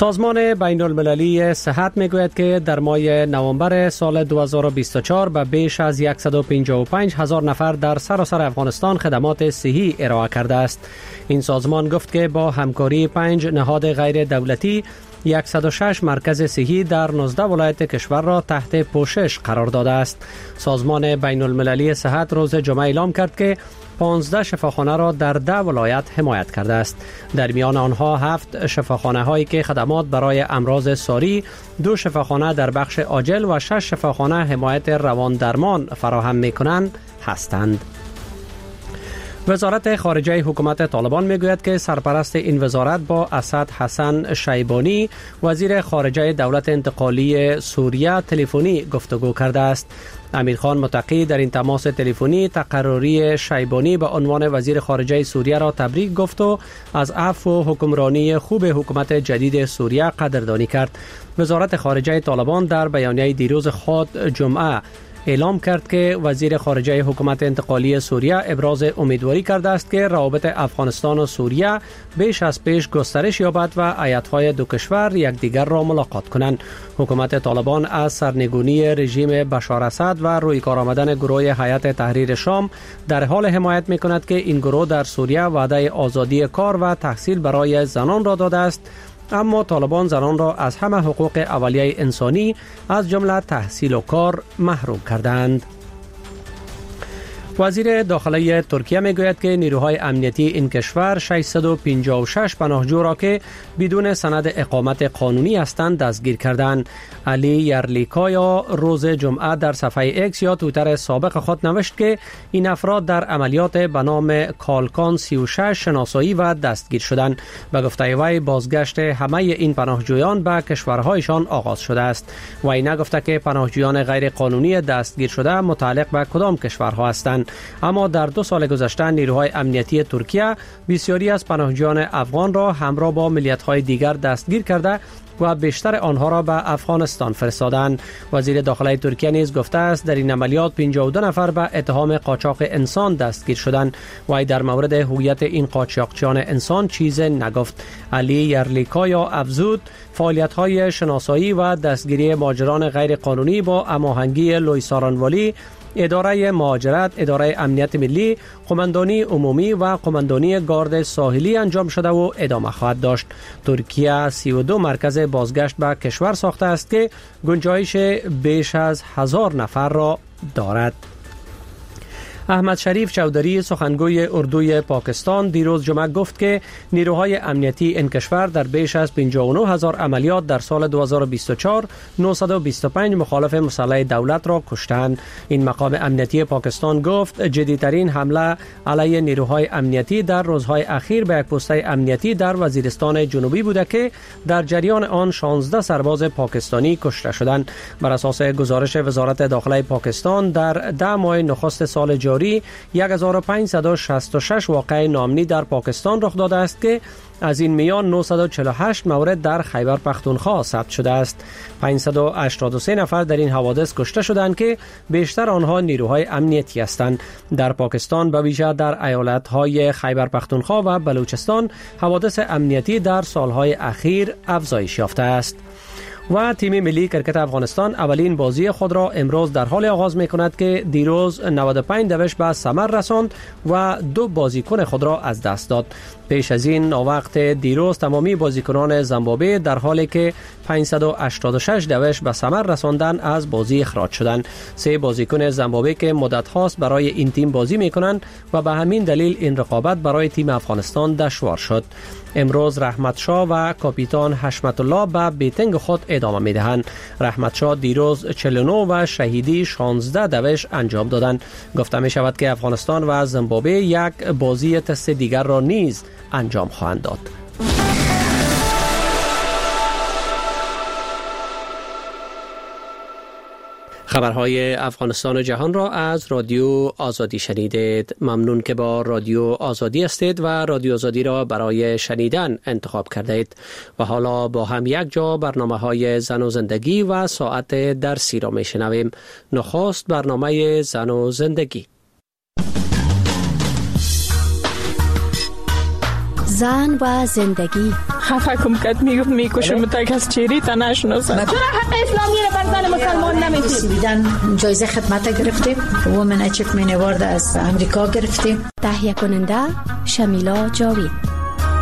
سازمان بین المللی صحت میگوید که در ماه نوامبر سال 2024 به بیش از 155 هزار نفر در سراسر افغانستان خدمات صحی ارائه کرده است. این سازمان گفت که با همکاری 5 نهاد غیر دولتی 106 مرکز صحی در 19 ولایت کشور را تحت پوشش قرار داده است. سازمان بین المللی صحت روز جمعه اعلام کرد که 15 شفاخانه را در 10 ولایت حمایت کرده است. در میان آنها 7 شفاخانه هایی که خدمات برای امراض ساری، 2 شفاخانه در بخش عاجل و 6 شفاخانه حمایت روان درمان فراهم می کنند هستند. وزارت خارجه حکومت طالبان میگوید که سرپرست این وزارت با اسد حسن شیبانی وزیر خارجه دولت انتقالی سوریه تلفنی گفتگو کرده است. امیر خان متقی در این تماس تلفنی تقرری شیبانی به عنوان وزیر خارجه سوریه را تبریک گفت و از عفو و حکمرانی خوب حکومت جدید سوریه قدردانی کرد. وزارت خارجه طالبان در بیانیه دیروز خود جمعه اعلام کرد که وزیر خارجه حکومت انتقالی سوریه ابراز امیدواری کرده است که روابط افغانستان و سوریه بیش از پیش گسترش یابد و هیئت‌های دو کشور یکدیگر را ملاقات کنند. حکومت طالبان از سرنگونی رژیم بشار اسد و روی کار آمدن گروه هیئت تحریر شام در حال حمایت می‌کند که این گروه در سوریه وعده آزادی کار و تحصیل برای زنان را داده است، اما طالبان زنان را از همه حقوق اولیه انسانی از جمله تحصیل و کار محروم کردند. وزیر داخلی ترکیه میگوید که نیروهای امنیتی این کشور 656 پناهجو را که بدون سند اقامت قانونی هستند دستگیر کردند. علی یرلیکایا روز جمعه در صفحه ایکس یا توییتر سابق خود نوشت که این افراد در عملیات به نام کالکان 36 شناسایی و دستگیر شدند. به گفته وی بازگشت همه این پناهجویان به کشورهایشان آغاز شده است. وی نگفته که پناهجویان غیر قانونی دستگیر شده متعلق به کدام کشورها هستند. اما در 2 سال گذشته نیروهای امنیتی ترکیه بسیاری از پناهجویان افغان را همراه با ملیت‌های دیگر دستگیر کرده و بیشتر آنها را به افغانستان فرستادند. وزیر داخلی ترکیه نیز گفته است در این عملیات 52 نفر به اتهام قاچاق انسان دستگیر شدند. وی در مورد هویت این قاچاقچیان انسان چیز نگفت. علی یرلیکایا افزود فعالیت‌های شناسایی و دستگیری مهاجران غیر قانونی با هماهنگی لویسارانوالی، اداره مهاجرت، اداره امنیت ملی، قماندانی عمومی و قماندانی گارد ساحلی انجام شده و ادامه خواهد داشت. ترکیه 32 مرکز بازگشت به کشور ساخته است که گنجایش بیش از 1000 نفر را دارد. احمد شریف چودری سخنگوی اردوی پاکستان دیروز جمعه گفت که نیروهای امنیتی این کشور در بیش از 59 هزار عملیات در سال 2024 925 مخالف مسلح دولت را کشتند. این مقام امنیتی پاکستان گفت جدیدترین حمله علیه نیروهای امنیتی در روزهای اخیر به یک پسته امنیتی در وزیرستان جنوبی بوده که در جریان آن 16 سرباز پاکستانی کشته شدند. بر اساس گزارش وزارت داخلی پاکستان در 10 ماه نخست سال جاری 1566 واقعه ناامنی در پاکستان رخ داده است که از این میان 948 مورد در خیبر پختونخوا ثبت شده است. 583 نفر در این حوادث کشته شدند که بیشتر آنها نیروهای امنیتی هستند. در پاکستان به ویژه در ایالت‌های خیبر پختونخوا و بلوچستان حوادث امنیتی در سالهای اخیر افزایش یافته است. و تیم ملی کرکت افغانستان اولین بازی خود را امروز در حال آغاز می کند که دیروز 95 دوش به ثمر رساند و 2 بازیکن خود را از دست داد. پیش از این وقت دیروز تمامی بازیکنان زیمبابوه در حالی که 586 دوش به ثمر رساندن از بازی اخراج شدند. 3 بازیکن زیمبابوه که مدت هاست برای این تیم بازی می کنند و به همین دلیل این رقابت برای تیم افغانستان دشوار شد. امروز رحمت شاه و کاپیتان حشمت الله به بیتنگ خود ادامه می دهند. رحمت شاه دیروز 49 و شهیدی 16 دوش انجام دادند. گفته می شود که افغانستان و زیمبابوه یک بازی تست دیگر را نیز انجام خواهند داد. خبرهای افغانستان و جهان را از رادیو آزادی شنیدید. ممنون که با رادیو آزادی هستید و رادیو آزادی را برای شنیدن انتخاب کردید. و حالا با هم یک جا برنامه‌های زن و زندگی و ساعت درسی را میشنویم. نخست برنامه زن و زندگی. زن و زندگی خفه کم کد میکشم تا کس چیری تا نشناسه. چرا حق اسلامی رو بر زن مسلمان نمیدید؟ دیدن جایزه خدمت گرفتیم، وومن اچیومنت اوارد از امریکا گرفتیم. تهیه کننده شمیلا جاوید.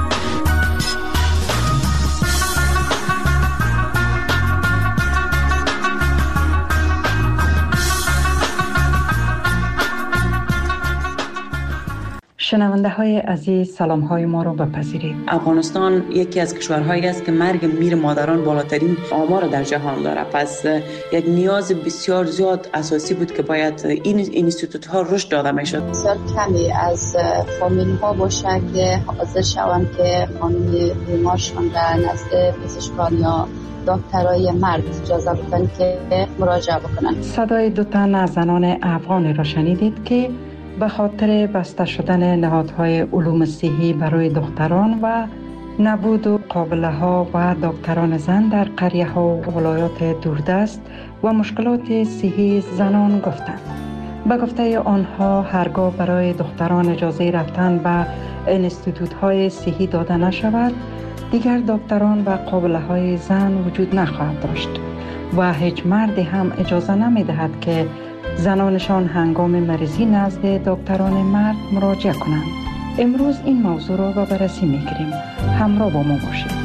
شنونده های عزیز، سلام های ما رو بپذیرید. افغانستان یکی از کشورهایی است که مرگ میر مادران بالاترین آمار در جهان داره. پس یک نیاز بسیار زیاد اساسی بود که باید این اینستیتوت ها رشد داده میشد. بسیار کمی از فامیل ها باشه که حاضر شوند که خانم بیمارشان را نزد پزشکان یا دکترای مرد اجازه بدن که مراجعه بکنن. صدای دو تن از زنان افغان را شنیدید که به خاطر بسته شدن نهادهای علوم صحی برای دختران و نبود و قابله ها و دکتران زن در قریه ها و ولایات دوردست و مشکلات صحی زنان گفتند. به گفته آنها هرگاه برای دختران اجازه رفتن به انستیتوت های صحی داده نشود، دیگر دکتران و قابله های زن وجود نخواهد داشت و هیچ مردی هم اجازه نمی دهد که زنانشان هنگام مریضی نزد دکتران مرد مراجعه کنند. امروز این موضوع را به بررسی می‌گیریم. همراه با ما باشید.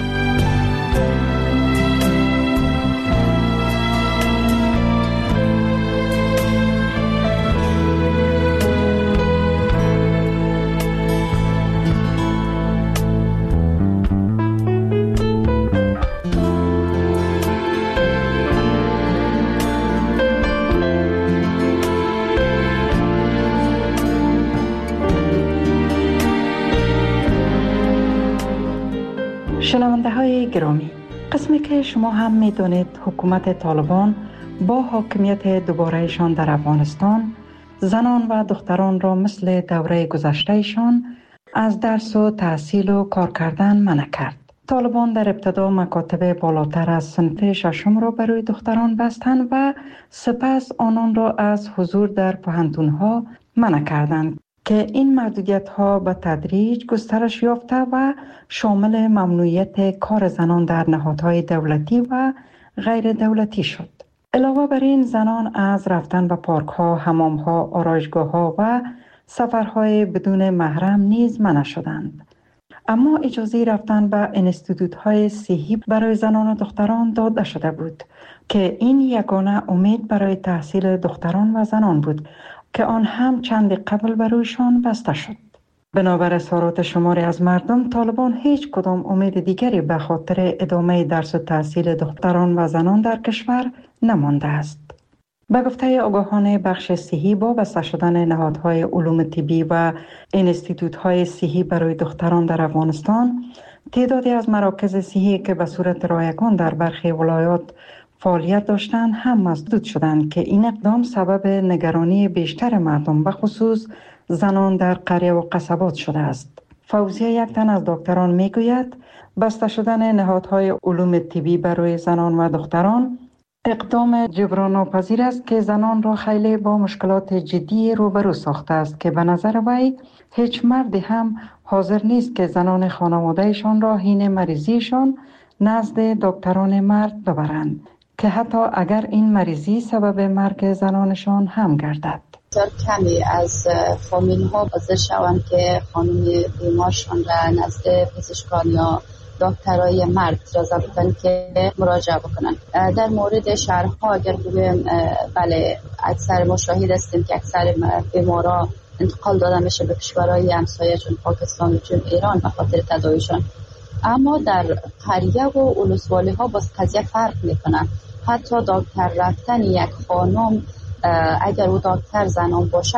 شنونده های گرامی، قسمی که شما هم می دانید حکومت طالبان با حاکمیت دوبارهشان در افغانستان زنان و دختران را مثل دوره گذشتهشان از درس و تحصیل و کار کردن منع کرد. طالبان در ابتدا مکاتب بالاتر از صنف ششم را برای دختران بستند و سپس آنان را از حضور در پوهنتون‌ها منع کردند که این محدودیت‌ها به تدریج گسترش یافته و شامل ممنوعیت کار زنان در نهادهای دولتی و غیر دولتی شد. علاوه بر این زنان از رفتن به پارک‌ها، حمام‌ها، آرایشگاه‌ها و سفرهای بدون محرم نیز منع شدند. اما اجازه رفتن به انستیتوت‌های صحی برای زنان و دختران داده شده بود که این یگانه امید برای تحصیل دختران و زنان بود که آن هم چند قبل برایشان بسته شد. بنابر اظهارات شماری از مردم، طالبان هیچ کدام امید دیگری به خاطر ادامه درس و تحصیل دختران و زنان در کشور نمانده است. به گفته آگاهان بخش صحی، با بسته شدن نهادهای علوم طبی و انستیتوت‌های صحی برای دختران در افغانستان، تعدادی از مراکز صحی که به صورت رایگان در برخی ولایات فعالیت داشتند هم مسدود شدند که این اقدام سبب نگرانی بیشتر مردم به خصوص زنان در قریه و قصبات شده است. فوزیه، یک تن از دکتران، میگوید بسته شدن نهادهای علوم طبی برای زنان و دختران اقدام جبران ناپذیر است که زنان را خیلی با مشکلات جدی روبرو ساخته است که به نظر وی هیچ مردی هم حاضر نیست که زنان خانوادهشان را حین مریضیشان نزد دکتران مرد ببرند که حتی اگر این مریضی سبب مرگ زنانشان هم گردد. بسیار کمی از فامیل ها حاضر شوند که خانم بیمارشان را نزد پزشکان یا دکترای مرد اجازه بدن که مراجعه بکنن. در مورد شهرها اگر بگویم، بله، اکثر ما شاهد هستیم که اکثر بیمارا انتقال داده میشه به کشورهای همسایه چون پاکستان و چون ایران به خاطر تداویشان. اما در قریه و ولسوالی ها باز قضیه فرق میکنه. حتی دکتر رفتن یک خانم، اگر او دکتر زنان باشه،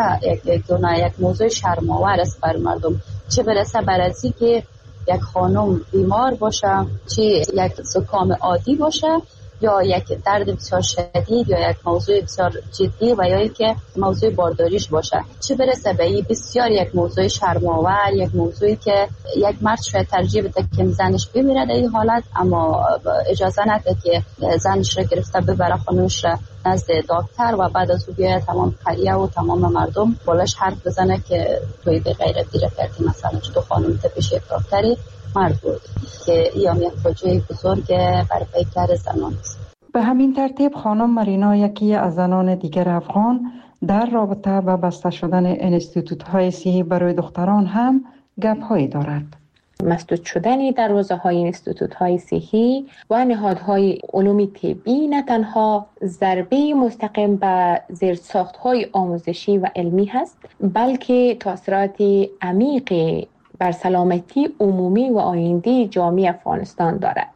یک موضوع شرم‌آور است بر مردم، چه برسه بر ازی که یک خانم بیمار باشه، چه یک زکام عادی باشه یا یک درد بسیار شدید یا یک موضوع بسیار جدی و یا که موضوع بارداریش باشه، چه برسه به این بسیار یک موضوع شرم‌آور، یک موضوعی که یک مرد شاید ترجیح بده که زنش بمیره در این حالت، اما اجازه نده که زنش را گرفته ببره خانوش را نزد دکتر و بعد از او بیاید تمام قریه و تمام مردم بالاش حرف بزنه که توی به غیرتی را کردی، مثلا تو خانم پیش یک دکتری مرد بود که این یک فاجعه بزرگ بر پیکر زنان است. به همین ترتیب خانم مرینا یکی از زنان دیگر افغان در رابطه با بسته شدن انستیتوت‌های صحی برای دختران هم گپ‌هایی دارد. مسدود شدن دروازه‌های انستیتوت‌های صحی و نهادهای علوم طبی نه تنها ضربه مستقیم به زیرساخت‌های آموزشی و علمی هست، بلکه تاثیرات عمیق بر سلامتی عمومی و آینده جامعه افغانستان دارد.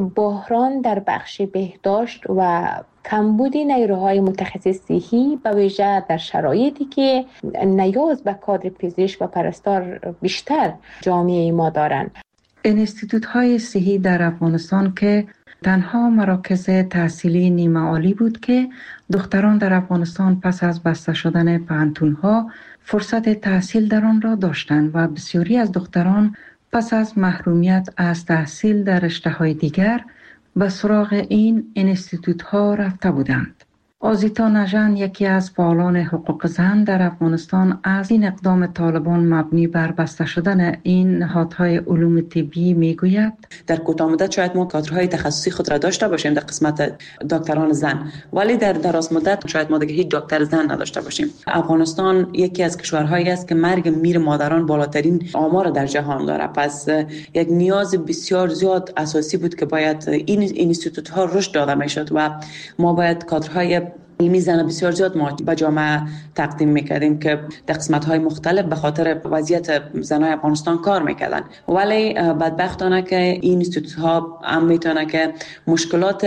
بحران در بخش بهداشت و کمبود نیروهای متخصص صحی به ویژه در شرایطی که نیاز به کادر پزشک و پرستار بیشتر جامعه ما دارند. انستیتوت‌های صحی در افغانستان که تنها مراکز تحصیلی نیمه عالی بود که دختران در افغانستان پس از بسته شدن پوهنتون‌ها فرصت تحصیل در آن را داشتند و بسیاری از دختران پس از محرومیت از تحصیل در رشته‌های دیگر به سراغ این انستیتوت‌ها رفته بودند. آزیتا نژند یکی از فعالان حقوق زن در افغانستان از این اقدام طالبان مبنی بر بسته شدن این نهادهای علوم طبی میگوید: در کوتاه مدت شاید ما کادرهای تخصصی خود را داشته باشیم در قسمت دکتران زن، ولی در دراز مدت شاید ما دیگه هیچ دکتر زن نداشته باشیم. افغانستان یکی از کشورهایی است که مرگ میر مادران بالاترین آمار در جهان دارد. پس یک نیاز بسیار زیاد اساسی بود که باید این اینستیتوت‌ها رشد داده میشد و ما باید کادرهای علمی زن بسیار زیاد ما به جامعه تقدیم میکردیم که در قسمت‌های مختلف به خاطر وضعیت زنای افغانستان کار میکردن. ولی بدبختانه که این اینستیتوت‌ها هم میتونه که مشکلات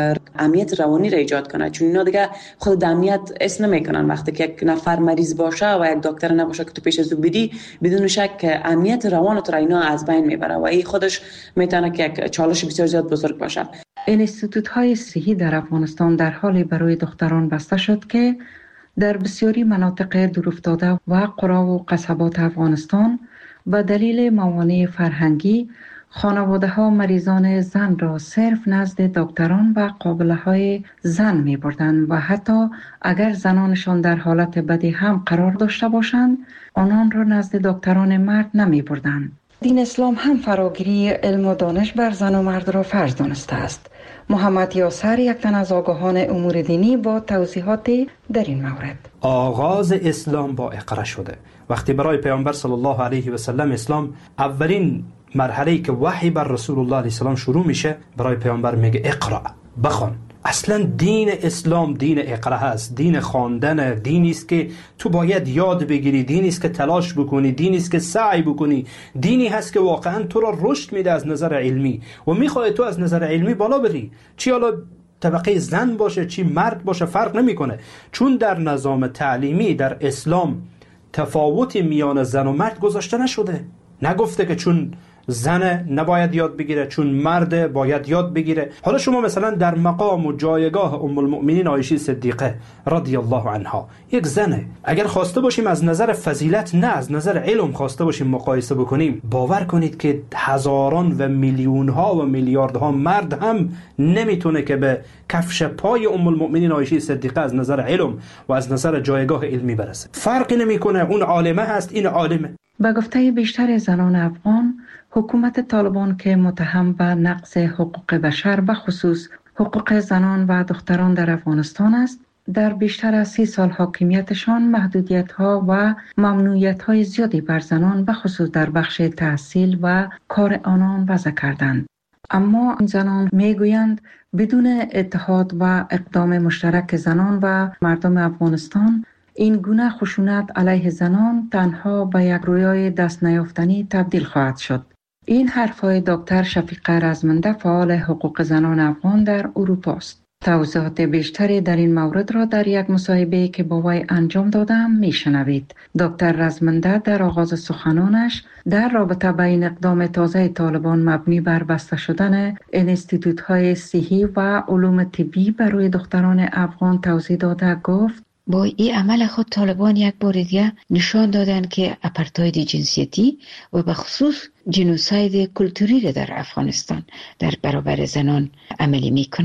امنیت روانی را ایجاد کنه، چون اینا دیگه خود امنیت اسم نمیکنن. وقتی که یک نفر مریض باشه و یک دکتر نباشه که تو پیش از او بدی، بدون شک امنیت روانت را اینا از بین میبره و این خودش میتونه که یک چالش بسیار زیاد بزرگ باشه. انستیتوت‌های صحی در افغانستان در حالی برای دختران بسته شد که در بسیاری مناطق دورافتاده و قرى و قصبات افغانستان به دلیل موانع فرهنگی خانواده‌ها مریضان زن را صرف نزد دکتران و قابله‌های زن می‌بردند و حتی اگر زنانشان در حالت بدی هم قرار داشته باشند، آنان را نزد دکتران مرد نمی‌بردند. دین اسلام هم فراگیری علم و دانش بر زن و مرد را فرض دانسته است. محمد یاسر یک تن از آگاهان امور دینی با توضیحات در این مورد: آغاز اسلام با اقرا شده. وقتی برای پیامبر صلی الله علیه و سلم اسلام اولین مرحله‌ای که وحی بر رسول الله علیه السلام شروع میشه، برای پیامبر میگه اقرا، بخوان. اصلا دین اسلام دین اقرا هست، دین خواندن، دینی است که تو باید یاد بگیری، دینی است که تلاش بکنی، دینی است که سعی بکنی، دینی هست که واقعا تو را رشد میده از نظر علمی و میخواد تو از نظر علمی بالا بری. چی حالا طبقه زن باشه چی مرد باشه فرق نمیکنه، چون در نظام تعلیمی در اسلام تفاوتی میان زن و مرد گذاشته نشده. نگفته که چون زن نباید یاد بگیره چون مرد باید یاد بگیره. حالا شما مثلا در مقام و جایگاه ام المؤمنین عایشه صدیقه رضی الله عنها، یک زنه، اگر خواسته باشیم از نظر فضیلت نه از نظر علم خواسته باشیم مقایسه بکنیم، باور کنید که هزاران و میلیون ها و میلیاردها مرد هم نمیتونه که به کفش پای ام المؤمنین عایشه صدیقه از نظر علم و از نظر جایگاه علمی برسه. فرقی نمیکنه، اون عالمه هست این عالمه. به گفته بیشتر زنان افغان، حکومت طالبان که متهم به نقض حقوق بشر به خصوص حقوق زنان و دختران در افغانستان است، در بیشتر از 30 سال حاکمیتشان محدودیت‌ها و ممنوعیت‌های زیادی بر زنان به خصوص در بخش تحصیل و کار آنان وضع کردند. اما این زنان میگویند بدون اتحاد و اقدام مشترک زنان و مردم افغانستان، این گونه خشونت علیه زنان تنها به یک رویای دست نیافتنی تبدیل خواهد شد. این حرفهای دکتر شفیقه رزمنده فعال حقوق زنان افغان در اروپا است. توضیحات بیشتری در این مورد را در یک مصاحبه که با وی انجام دادم میشنوید. دکتر رزمنده در آغاز سخنانش در رابطه با این اقدام تازه طالبان مبنی بر بسته شدن انستیتوت‌های صحی و علوم طبی برای دختران افغان توضیح داده گفت: با این عمل خود طالبان یک بار دیگه نشان دادن که اپارتاید جنسیتی و به خصوص جنوساید کلتوری را در افغانستان در برابر زنان عملی میکنن.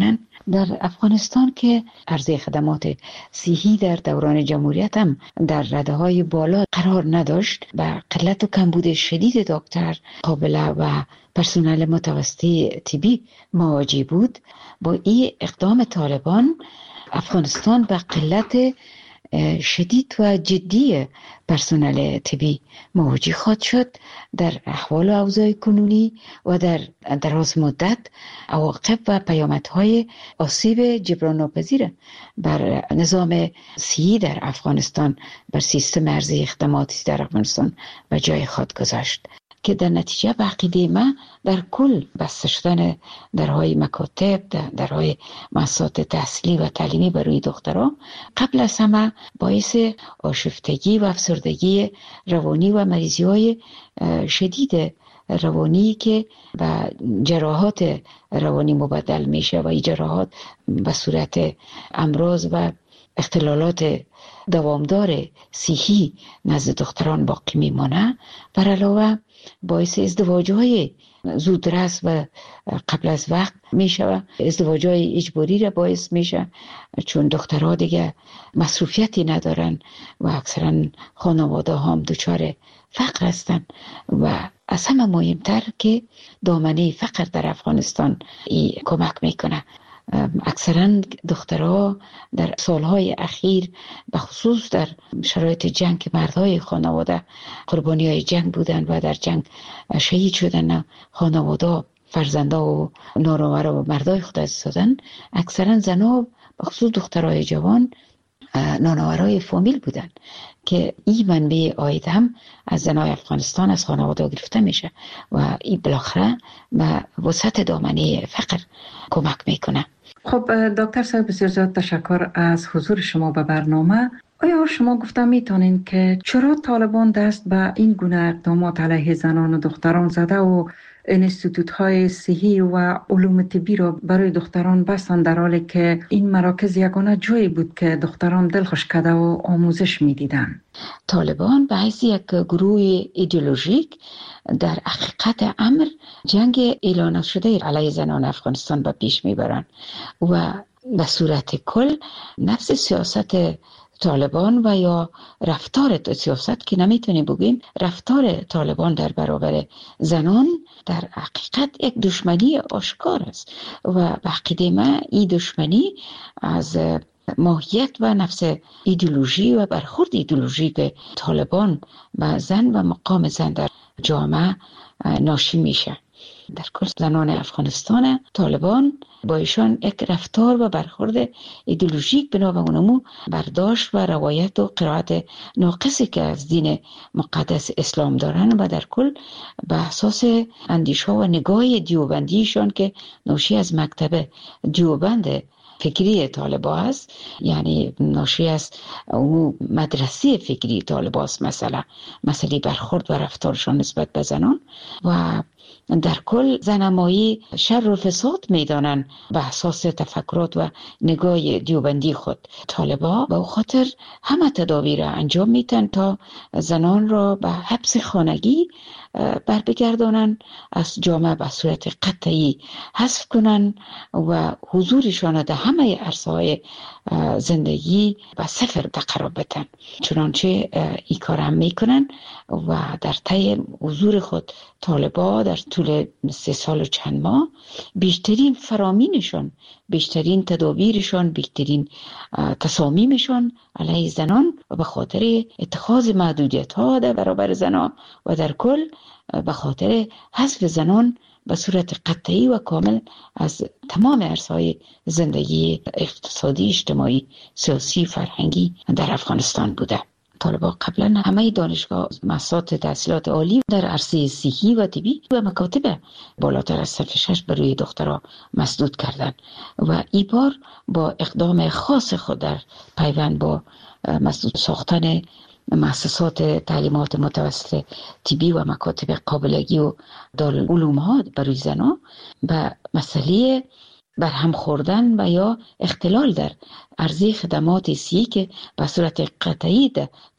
در افغانستان که عرضه خدمات صحی در دوران جمهوریت هم در رده‌های بالا قرار نداشت و قلت و کمبود شدید دکتر قابله و پرسنل متوسطه طبی مواجه بود. با این اقدام طالبان افغانستان به قلت شدید و جدی پرسنل طبی مواجه خواهد شد. در احوال و اوضاع کنونی و در دراز مدت عواقب و پیامدهای آسیب جبران ناپذیر بر نظام صحی در افغانستان، بر سیستم ارزی خدماتی در افغانستان و جای خود گذاشت که در نتیجه به عقیده ما در کل بسته شدن درهای مکاتب، درهای مؤسسات تحصیلی و تعلیمی برای دختران قبل از همه باعث آشفتگی و افسردگی روانی و مریضی های شدید روانی که به جراحات روانی مبدل میشه و این جراحات به صورت امراض و اختلالات دوامدار صحی نزد دختران باقی میمانه. بر علاوه باعث ازدواج‌های زودرس و قبل از وقت میشه و ازدواج‌های اجباری را باعث میشه، چون دخترها دیگه مصروفیتی ندارن و اکثرا خانواده هم دچار فقر هستن و از همه مهمتر که دامنه فقر در افغانستان کمک میکنه. اکثرا دخترها در سالهای اخیر به خصوص در شرایط جنگ که مردهای خانواده قربانی های جنگ بودن و در جنگ شهید شدن، خانواده فرزنده و نارامرا و مردای خود از دادن، اکثرا زنها به خصوص دخترهای جوان نانآورای فامیل بودن که این منبع عاید هم از زنای افغانستان از خانواده گرفته میشه و این بالاخره به وسعت دامنه فقر کمک میکنه. خب دکتر صاحب بسیار زیاد تشکر از حضور شما به برنامه. آیا شما گفته میتونین که چرا طالبان دست به این گونه اقدامات علیه زنان و دختران زده و انستیتوت های صحی و علوم طبی را برای دختران بستند، در حالی که این مراکز یگانه جایی بود که دختران دلخوش کرده و آموزش میدیدن؟ طالبان به حیث یک گروه ایدئولوژیک در حقیقت امر جنگ اعلان شده علیه زنان افغانستان به پیش میبرند و به صورت کل نفس سیاست طالبان و یا رفتار سیاست که نمیتونیم بگیم رفتار طالبان در برابر زنان در حقیقت یک دشمنی آشکار است و به عقیده من این دشمنی از ماهیت و نفس ایدئولوژی و برخورد ایدئولوژیک طالبان و زن و مقام زن در جامعه ناشی میشه. در کل زنان افغانستان طالبان با ایشان یک رفتار و برخورد ایدئولوژیک بنا به اونمو برداشت و روایت و قرائت ناقصی که از دین مقدس اسلام دارن و در کل به اساس اندیشه و نگاه دیوبندیشان که ناشی از مکتب دیوبند فکری طالبا است، یعنی ناشی از او مدرسه فکری طالبا است، مسئله برخورد و رفتارشان نسبت به زنان و در کل زنمایی شر و فساد میدانن به اساس تفکرات و نگاه دیوبندی خود. طالبا به خاطر همه تدابیر انجام میتن تا زنان را به حبس خانگی بر بگردانن، از جامعه به صورت قطعی حذف کنن و حضورشان در همه عرصه‌های زندگی و صفر قرار بدن. چنانچه این کار هم میکنن و در طی حضور خود طالبا در طول 3 سال و چند ماه بیشترین فرامینشان، بیشترین تدابیرشان، بیشترین تصامیمشان علیه زنان و به خاطر اتخاذ محدودیت ها در برابر زنان و در کل به خاطر حذف زنان به صورت قطعی و کامل از تمام عرصه‌های زندگی اقتصادی، اجتماعی، سیاسی، فرهنگی در افغانستان بوده. طالبان قبلا همه دانشگاه، مؤسسات تحصیلات عالی در عرصه صحی و طبی و مکاتب بالاتر از صف 6 برای دخترها مسدود کردند و این بار با اقدام خاص خود در پیوند با مسدود ساختن مؤسسات تعلیمات متوسط طبی و مکاتب قابلگی و دارالعلوم ها برای زنان به مسئله برهم خوردن و یا اختلال در عرضه خدمات صحی که به صورت قطعی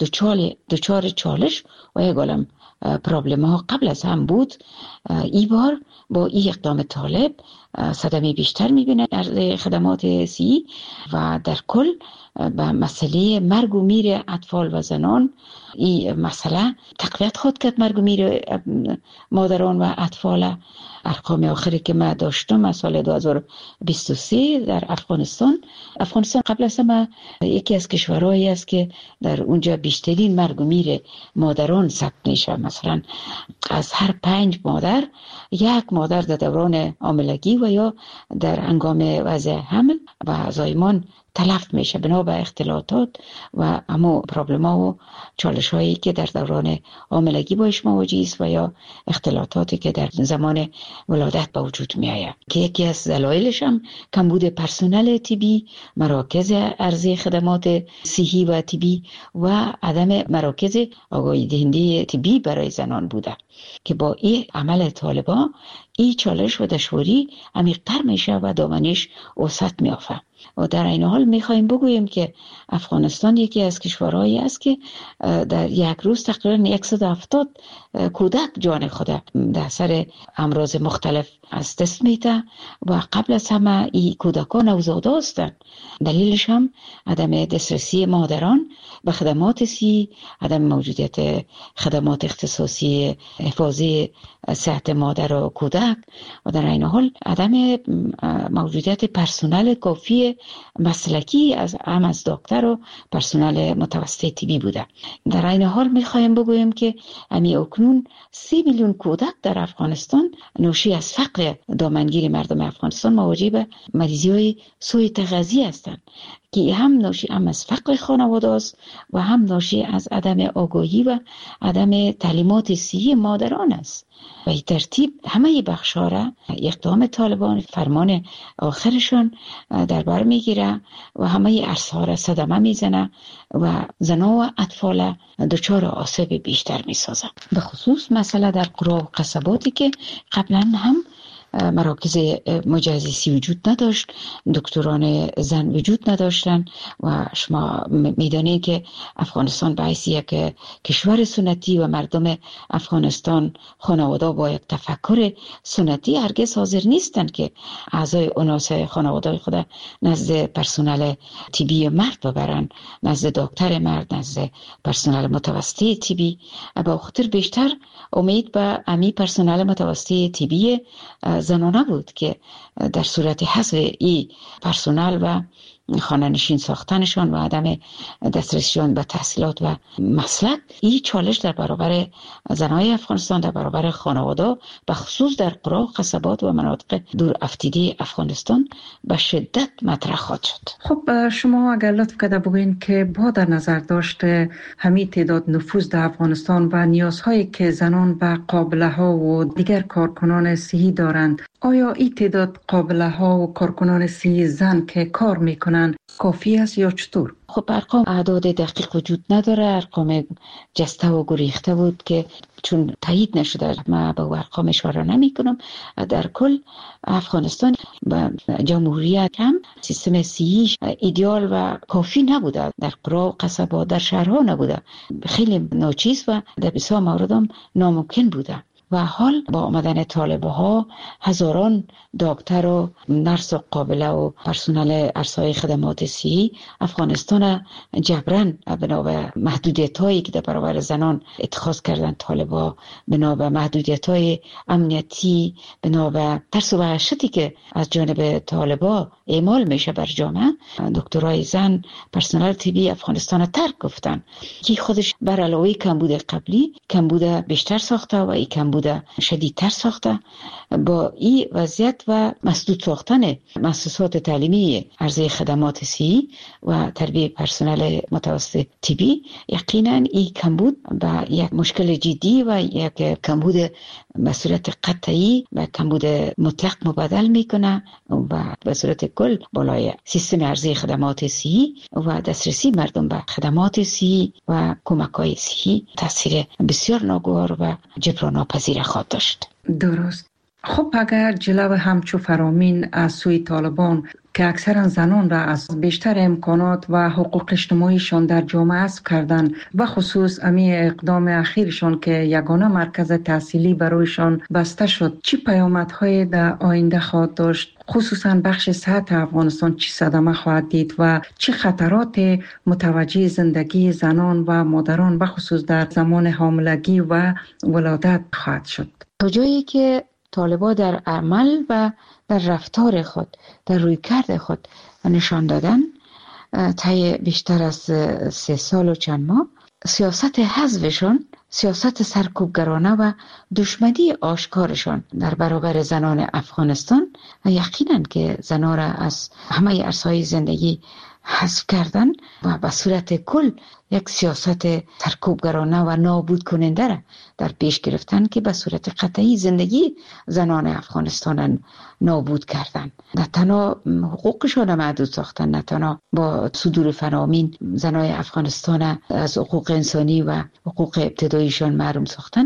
دچار چالش و یک عالم پرابلم ها قبل از هم بود، ای بار با این اقدام طالب صدمه بیشتر میبینه عرضه خدمات صحی و در کل به مسئله مرگ و میر اطفال و زنان این مسئله تقویت خود کرد. مرگ و میر مادران و اطفال، ارقام آخری که من داشتم از سال 2023 در افغانستان قبل از همه یکی از کشورهایی است که در اونجا بیشترین مرگ و میر مادران ثبت میشه. مثلا از هر 5 مادر یک مادر در دوران حاملگی و یا در هنگام وضع حمل و زایمان تلف میشه بنا به اختلاطات و همو پرابلم ها و چالش هایی که در دوران حاملگی باش مواجه است و یا اختلاطاتی که در زمان ولادت به وجود می آید که یکی از دلایلش هم کمبود پرسنل طبی، مراکز عرضه خدمات صحی و طبی و عدم مراکز آگاهی دهنده طبی برای زنان بوده که با این عمل طالبان این چالش و دشواری عمیق‌تر میشه و دامنش وسعت میافته. و در این حال میخوایم بگوییم که افغانستان یکی از کشورهایی است که در یک روز تقریبا 170 کودک جان خود در اثر امراض مختلف از دست میده و قبل از همه این کودکان نوزاده هستند. دلیلش هم عدم دسترسی مادران به خدمات صحی، عدم موجودیت خدمات اختصاصی حفاظی صحت مادر و کودک و در این حال عدم موجودیت پرسنل کافی مسلکی از دکتر و پرسنل متوسط طبی بوده. در این حال میخوایم بگویم که امی اکنون 3 میلیون کودک در افغانستان ناشی از فقر دامنگیر مردم افغانستان مواجه به مریضی های سوء تغذیه هستند که هم ناشی از فقر خانواده است و هم ناشی از عدم آگاهی و عدم تعلیمات صحی مادران است. و این ترتیب همه بخش‌ها را اقدام طالبان فرمان آخرشان در بر میگیره و همه عرصه‌ها را صدمه میزنه و زنان و اطفال دچار آسیب بیشتر میسازه. به خصوص مسئله در قرى و قصباتی که قبلا هم مراکز مجهزی وجود نداشت، دکتران زن وجود نداشتن و شما میدانید که افغانستان به حیث یک کشور سنتی و مردم افغانستان خانواده با یک تفکر سنتی هرگز حاضر نیستند که اعضای اناس خانواده خود نزد پرسنل طبی مرد ببرن، نزد دکتر مرد، نزد پرسنل متوسط طبی. با خاطر بیشتر امید به امی پرسنل متوسط طبی زنانه بود که در صورت حذف این پرسنل و خانه نشین ساختنشان و عدم دسترسیشان به تحصیلات و مسلک، این چالش در برابر زنای افغانستان، در برابر خانواده به خصوص در قرى و قصبات و مناطق دور افتیده افغانستان به شدت مطرح خواهد شد. خب شما اگر لطف کرده بگوین که با در نظر داشته همین تعداد نفوذ در افغانستان و نیازهایی که زنان و قابله ها و دیگر کارکنان صحی دارند، آیا این تعداد قابله ها و کارکنان صحی زن که کار میکنن کافی است یا چطور؟ خب ارقام اعداد دقیق وجود نداره، ارقام جسته و گریخته بود که چون تایید نشده من به ارقام اشاره نمی کنم. در کل افغانستان و جمهوریت هم سیستم صحی ایدئال و کافی نبوده، در قرى و قصبات در شهرها نبوده، خیلی ناچیز و در بسیار موارد هم ناممکن بوده. و حال با آمدن طالب‌ها هزاران دکتر و نرس و قابله و پرسنل ارسای خدمات صحی افغانستان جبران بنا به محدودیت‌هایی که در برابر زنان اتخاذ کردن طالب‌ها، بنا به محدودیت‌های امنیتی، بنا به ترس و وحشتی که از جانب طالب‌ها اعمال میشه بر جامعه، دکترای زن پرسنل طبی افغانستان ترک گفتن که خودش بر علاوه کمبود قبلی کمبود بیشتر ساخته و این کمبود شدیدتر ساخته. با این وضعیت و مسدود ساختن مؤسسات تعلیمی عرضه خدمات صحی و تربیت پرسنل متوسط طبی، یقینا این کمبود به یک مشکل جدی و یک کمبود به صورت قطعی و کمبود مطلق مبادل میکنه و به صورت کل بالای سیستم عرضه خدمات صحی و دسترسی مردم به خدمات صحی و کمک‌های صحی تاثیر بسیار ناگوار و جبران ناپذیر خواهد داشت. درست. خب اگر جلو همچو فرامین از سوی طالبان که اکثرا زنان را از بیشتر امکانات و حقوق اجتماعیشان در جامعه حذف کردن و خصوص امی اقدام اخیرشان که یگانه مرکز تحصیلی برایشان بسته شد، چی پیامدهای در آینده خواهد داشت؟ خصوصا بخش صحت افغانستان چی صدمه خواهد دید و چه خطرات متوجه زندگی زنان و مادران و خصوص در زمان حاملگی و ولادت خواهد شد؟ تا جایی که طالبان در عمل و در رفتار خود، در رویکرد خود نشان دادن طی بیشتر از 3 سال و چند ماه، سیاست حذفشان، سیاست سرکوبگرانه و دشمنی آشکارشان در برابر زنان افغانستان یقینا که زنان را از همه عرصه‌های زندگی حذف کردن و به صورت کل یک سیاست سرکوبگرانه و نابود کننده را در پیش گرفتن که به صورت قطعی زندگی زنان افغانستان نابود کردن. نه تنها حقوقشان محدود ساختن، نه تنها با صدور فرامین زنان افغانستان از حقوق انسانی و حقوق ابتداییشان محروم ساختن،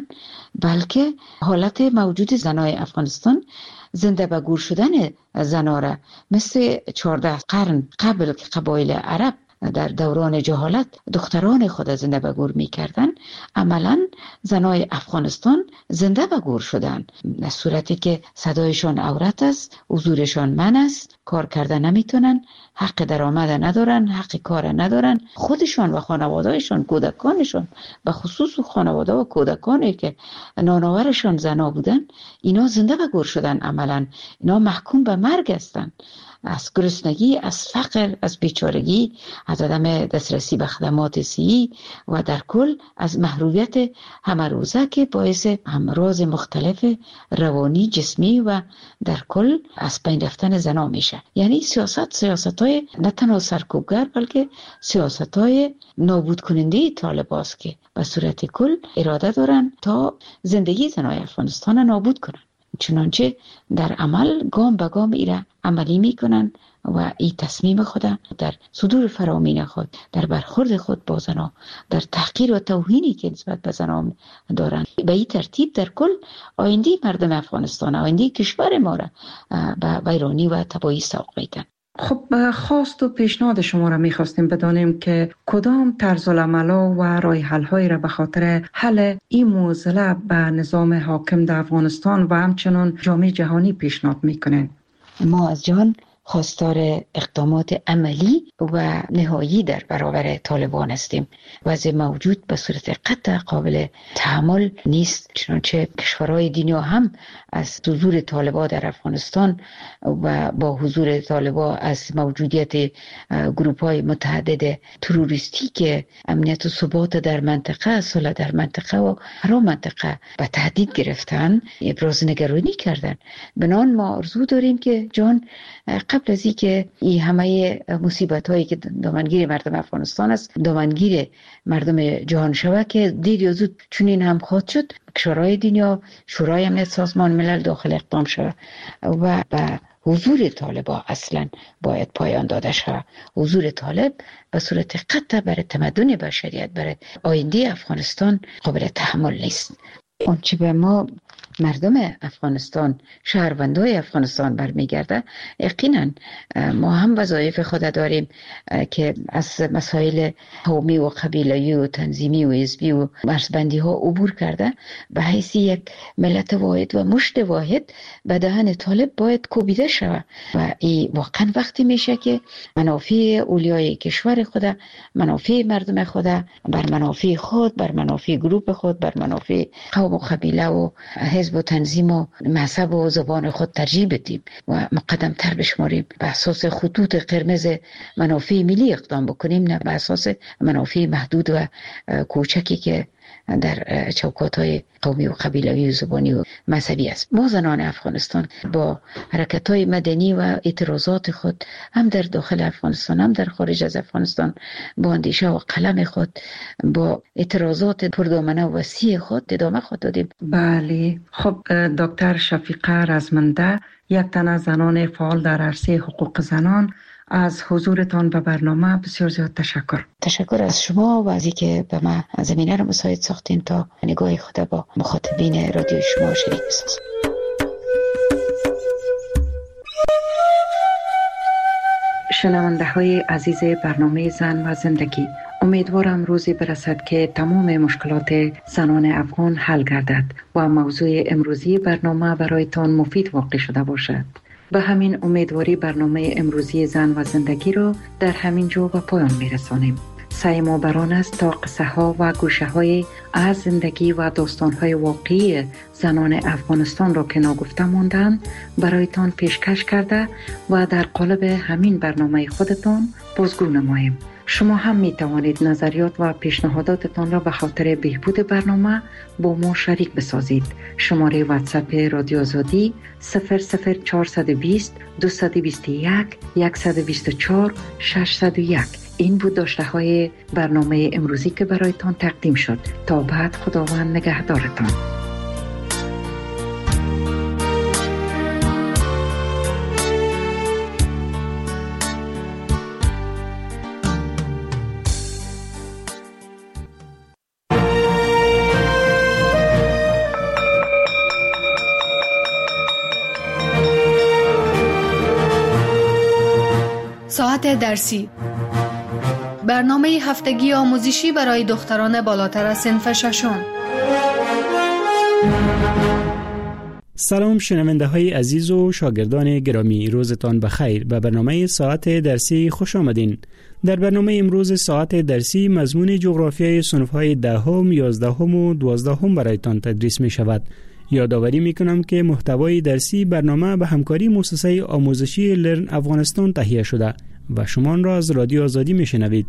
بلکه حالت موجود زنان افغانستان زنده به گور شدن زنان را مثل 14 قرن قبل که قبایل عرب در دوران جهالت دختران خود زنده به گور می کردن، عملا زنای افغانستان زنده به گور شدن، در صورتی که صدایشان عورت است، حضورشان من است، کار کردن نمیتونن، حق درآمد ندارن، حق کار ندارن، خودشان و خانواده‌شان، کودکانشان، به خصوص خانواده و کودکانی که نانآورشان زنا بودن، اینا زنده به گور شدن، عملا اینا محکوم به مرگ هستند. از گرسنگی، از فقر، از بیچارگی، از عدم دسترسی به خدمات صحی و در کل از محرومیت همه روزه که باعث امراض مختلف روانی، جسمی و در کل از بین رفتن زنا میشه. یعنی سیاست‌های نه تنها سرکوبگر بلکه سیاست‌های نابود کننده طالباست که به صورت کل اراده دارن تا زندگی زنای افغانستان نابود کنن. چنانچه در عمل گام به گام ایره عملی میکنن و این تصمیم خود در صدور فرامین خود، در برخورد خود با زنان، در تحقیر و توهینی که نسبت به زنان دارن، به این ترتیب در کل آینده مردم افغانستان، آینده کشور ما را به ویرانی و تباهی سوق میدن. خب خواست و پیشنهاد شما را میخواستیم بدانیم که کدام طرز العمل و راه حل های را به خاطر حل این معضله به نظام حاکم در افغانستان و همچنان جامعه جهانی پیشنهاد میکنین؟ ما از جهان خواستار اقدامات عملی و نهایی در برابر طالبان هستیم. وضع موجود به صورت قطع قابل تحمل نیست، چنانچه کشورهای دنیا هم از حضور طالبان در افغانستان و با حضور طالبان از موجودیت گروپ‌های متعدد تروریستی که امنیت و ثبات در منطقه، صلح در منطقه و هر منطقه به تهدید گرفتن، ابراز نگرانی کردن. بنان ما آرزو داریم که جان قبل از این که این همه مصیبت هایی که دامنگیر مردم افغانستان است دامنگیر مردم جهان شود که دیر یا زود چنین هم خواهد شد، کشورهای دنیا، شورای امنیت سازمان ملل داخل اقدام شود و به حضور طالبان اصلا باید پایان داده شود. حضور طالب به صورت قطع برای تمدن بشریت، برای آینده افغانستان قابل تحمل نیست. آنچه به ما مردم افغانستان، شهروندای افغانستان برمیگرده، یقینا ما هم وظایف خود داریم که از مسائل قومی و قبیله‌ای و تنظیمی و حزبی و مرزبندی ها عبور کرده به حیث یک ملت واحد و مشت واحد به دهن طالب باید کوبیده شود و این واقعا وقتی میشه که منافع اولیای کشور خود، منافع مردم خود بر منافع خود، بر منافع گروپ خود، بر منافع قوم و قبیله و حزب و تنظیم و مذهب و زبان خود ترجیح بدیم و مقدم تر بشماریم، به اساس خطوط قرمز منافع ملی اقدام بکنیم، نه به اساس منافع محدود و کوچکی که در چوکات‌های قومی و قبیله‌ای و زبانی و مذهبی است. ما زنان افغانستان با حرکت‌های مدنی و اعتراضات خود هم در داخل افغانستان هم در خارج از افغانستان با اندیشه و قلم خود، با اعتراضات پردامنه و وسیع خود ادامه خود دادیم. بله. خب دکتر شفیقه رزمنده، یک تن از زنان فعال در عرصه حقوق زنان، از حضورتان به برنامه بسیار زیاد تشکر از شما و از اینکه به ما زمینه را مساعد ساختین تا نگاه خود با مخاطبین رادیو شما شریک بسازم. شنونده های عزیز برنامه زن و زندگی، امیدوارم روزی برسد که تمام مشکلات زنان افغان حل گردد و موضوع امروزی برنامه برایتان مفید واقع شده باشد. به همین امیدواری برنامه امروزی زن و زندگی را در همین جا به پایان میرسانیم. سعی ما بران است تا قصه ها و گوشه های از زندگی و داستان های واقعی زنان افغانستان را که ناگفته ماندند برایتان پیشکش کرده و در قالب همین برنامه خودتان بازگو نماییم. شما هم می توانید نظریات و پیشنهاداتتان را به خاطر بهبود برنامه با ما شریک بسازید. شماره واتساپ رادیو آزادی 00420 221 124 601. این بود داشته های برنامه امروزی که برایتان تقدیم شد. تا بعد، خداوند نگهدارتان. ساعت درسی، برنامه هفتگی آموزشی برای دختران بالاتر از صنف ششم. سلام شنونده های عزیز و شاگردان گرامی، روزتان بخیر. به برنامه ساعت درسی خوش آمدین. در برنامه امروز ساعت درسی مضمون جغرافیای صنف های 10، 11 و 12 برایتان تدریس می شود. یادآوری میکنم که محتوای درسی برنامه به همکاری مؤسسه آموزشی لرن افغانستان تهیه شده و شما آن را از رادیو آزادی میشنوید.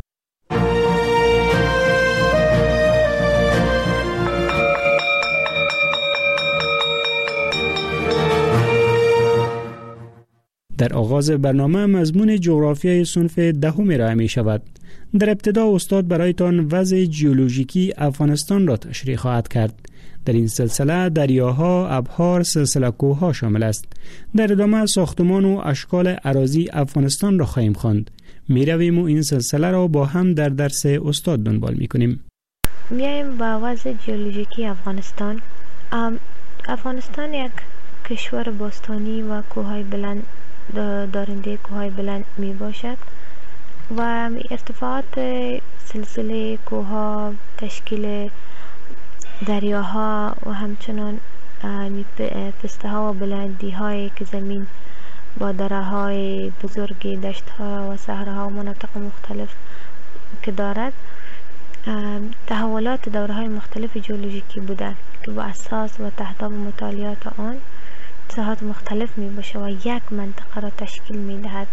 در آغاز برنامه مضمون جغرافیای صنف 10 ارائه می شود. در ابتدا استاد برایتان وضع ژئولوژیکی افغانستان را تشریح خواهد کرد. در این سلسله دریاها، ابحار، سلسله کوه‌ها شامل است. در ادامه ساختمان و اشکال اراضی افغانستان را خواهیم خواند. میرویم و این سلسله را با هم در درس استاد دنبال میکنیم. میایم با وضع ژئولوژیکی افغانستان. افغانستان یک کشور باستانی و کوههای بلند دارنده کوههای بلند می باشد و ارتفاعات سلسله کوهها، تشکیل دریاها و همچنان پسته ها و بلندی هایی که زمین با دره های بزرگ، دشت ها و صحراها و مناطق مختلف که دارد، تحولات دوره های مختلف ژئولوژیکی بوده که با اساس و تحت مطالعات آن ساحات مختلف می باشه و یک منطقه را تشکیل می دهد.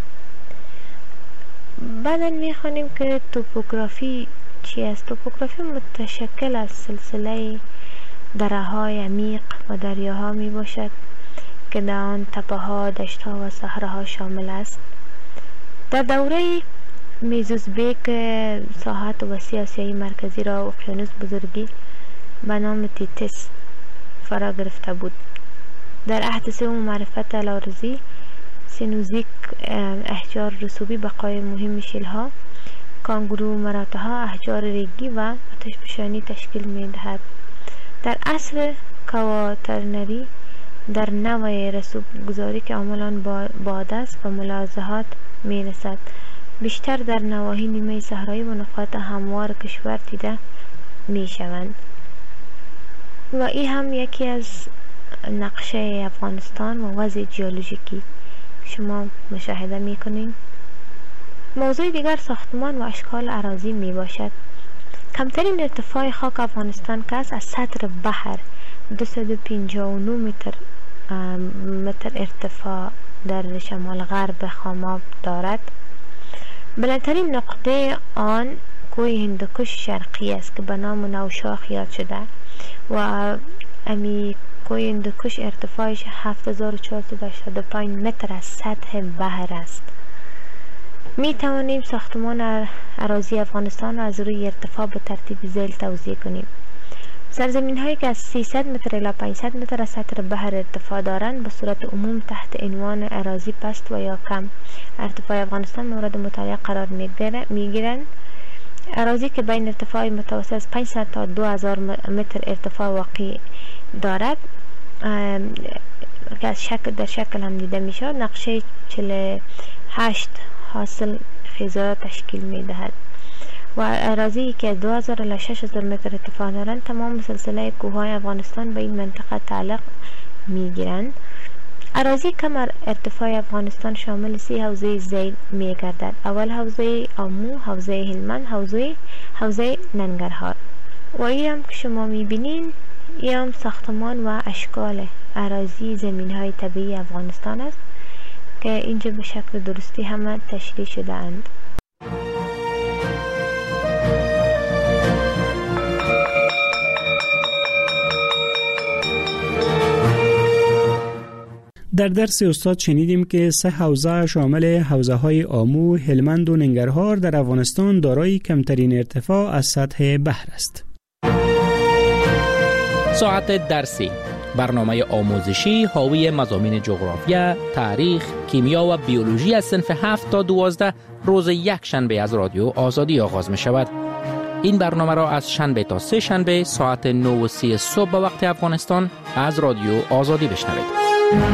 بعدا می خوانیم که توپوگرافی چی است؟ توپوگرافی متشکل از سلسله دره های عمیق و دریاها می باشد که در آن تپه ها، دشت ها و صحراها شامل است. در دوره میزوزبیک ساحات وسیع آسیای مرکزی را اقیانوس بزرگی به نام تیتس فرا گرفته بود. در عهد سوم معرفت الارضی، سینوزیک، احجار رسوبی، بقای مهم شیلها، کانگورو، مراتها، احجار ریگی و آتشفشانی تشکیل می دهد. در عصر کواترنری در نوع رسوب گذاری که عملاً باد است و ملاحظات می رسد، بیشتر در نواحی نیمه صحرایی و نقاط هموار کشور دیده می شوند. و این هم یکی از نقشه افغانستان و وضع ژئولوژیکی شما مشاهده می کنید. موضوع دیگر ساختمان و اشکال اراضی می باشد. کمترین ارتفاع خاک افغانستان که از سطح بحر 259 متر ارتفاع در شمال غرب خاماب دارد. بلندترین نقطه آن کوه هندوکش شرقی است که به نام نوشاخ یاد شده و امی کوه هندوکش ارتفاعش 7485 متر از سطح بحر است. می توانیم ساختمان اراضی افغانستان را از روی ارتفاع به ترتیب ذیل توزیع کنیم. سرزمین هایی که از 300 متر الی 500 متر از سطح بحر ارتفاع دارند به صورت عموم تحت عنوان اراضی پست و یا کم ارتفاع افغانستان مورد مطالعه قرار می گیرند. اراضی که بین ارتفاع متوسط از 500 تا 2000 متر ارتفاع واقع دارد که از در شکل هم دیده می شود. نقشه 48 حاصل خیزران تشکیل می دهد و اراضی که 2000 الی 6000 متر ارتفاع دارند. تمام سلسله کوههای افغانستان به این منطقه تعلق می گیرند. اراضی کم ارتفاع افغانستان شامل 3 حوزه زیل می گردد. اول حوزه آمو، حوزه هلمند، حوزه ننگرهار. و این هم که شما می بینین این هم ساختمان و اشکال اراضی زمین های طبیعی افغانستان است که اینجا به شکل درستی همه تشریح شده اند. در درس استاد شنیدیم که 3 حوزه شامل حوزه های آمو، هلمند و ننگرهار در افغانستان دارای کمترین ارتفاع از سطح بحر است. ساعت درسی، برنامه آموزشی حاوی مضامین جغرافیا، تاریخ، کیمیا و بیولوژی از صنف 7 تا 12 روز یک شنبه از رادیو آزادی آغاز می شود. این برنامه را از شنبه تا 3 شنبه ساعت 9:30 صبح به وقت افغانستان از رادیو آزادی بشنوید.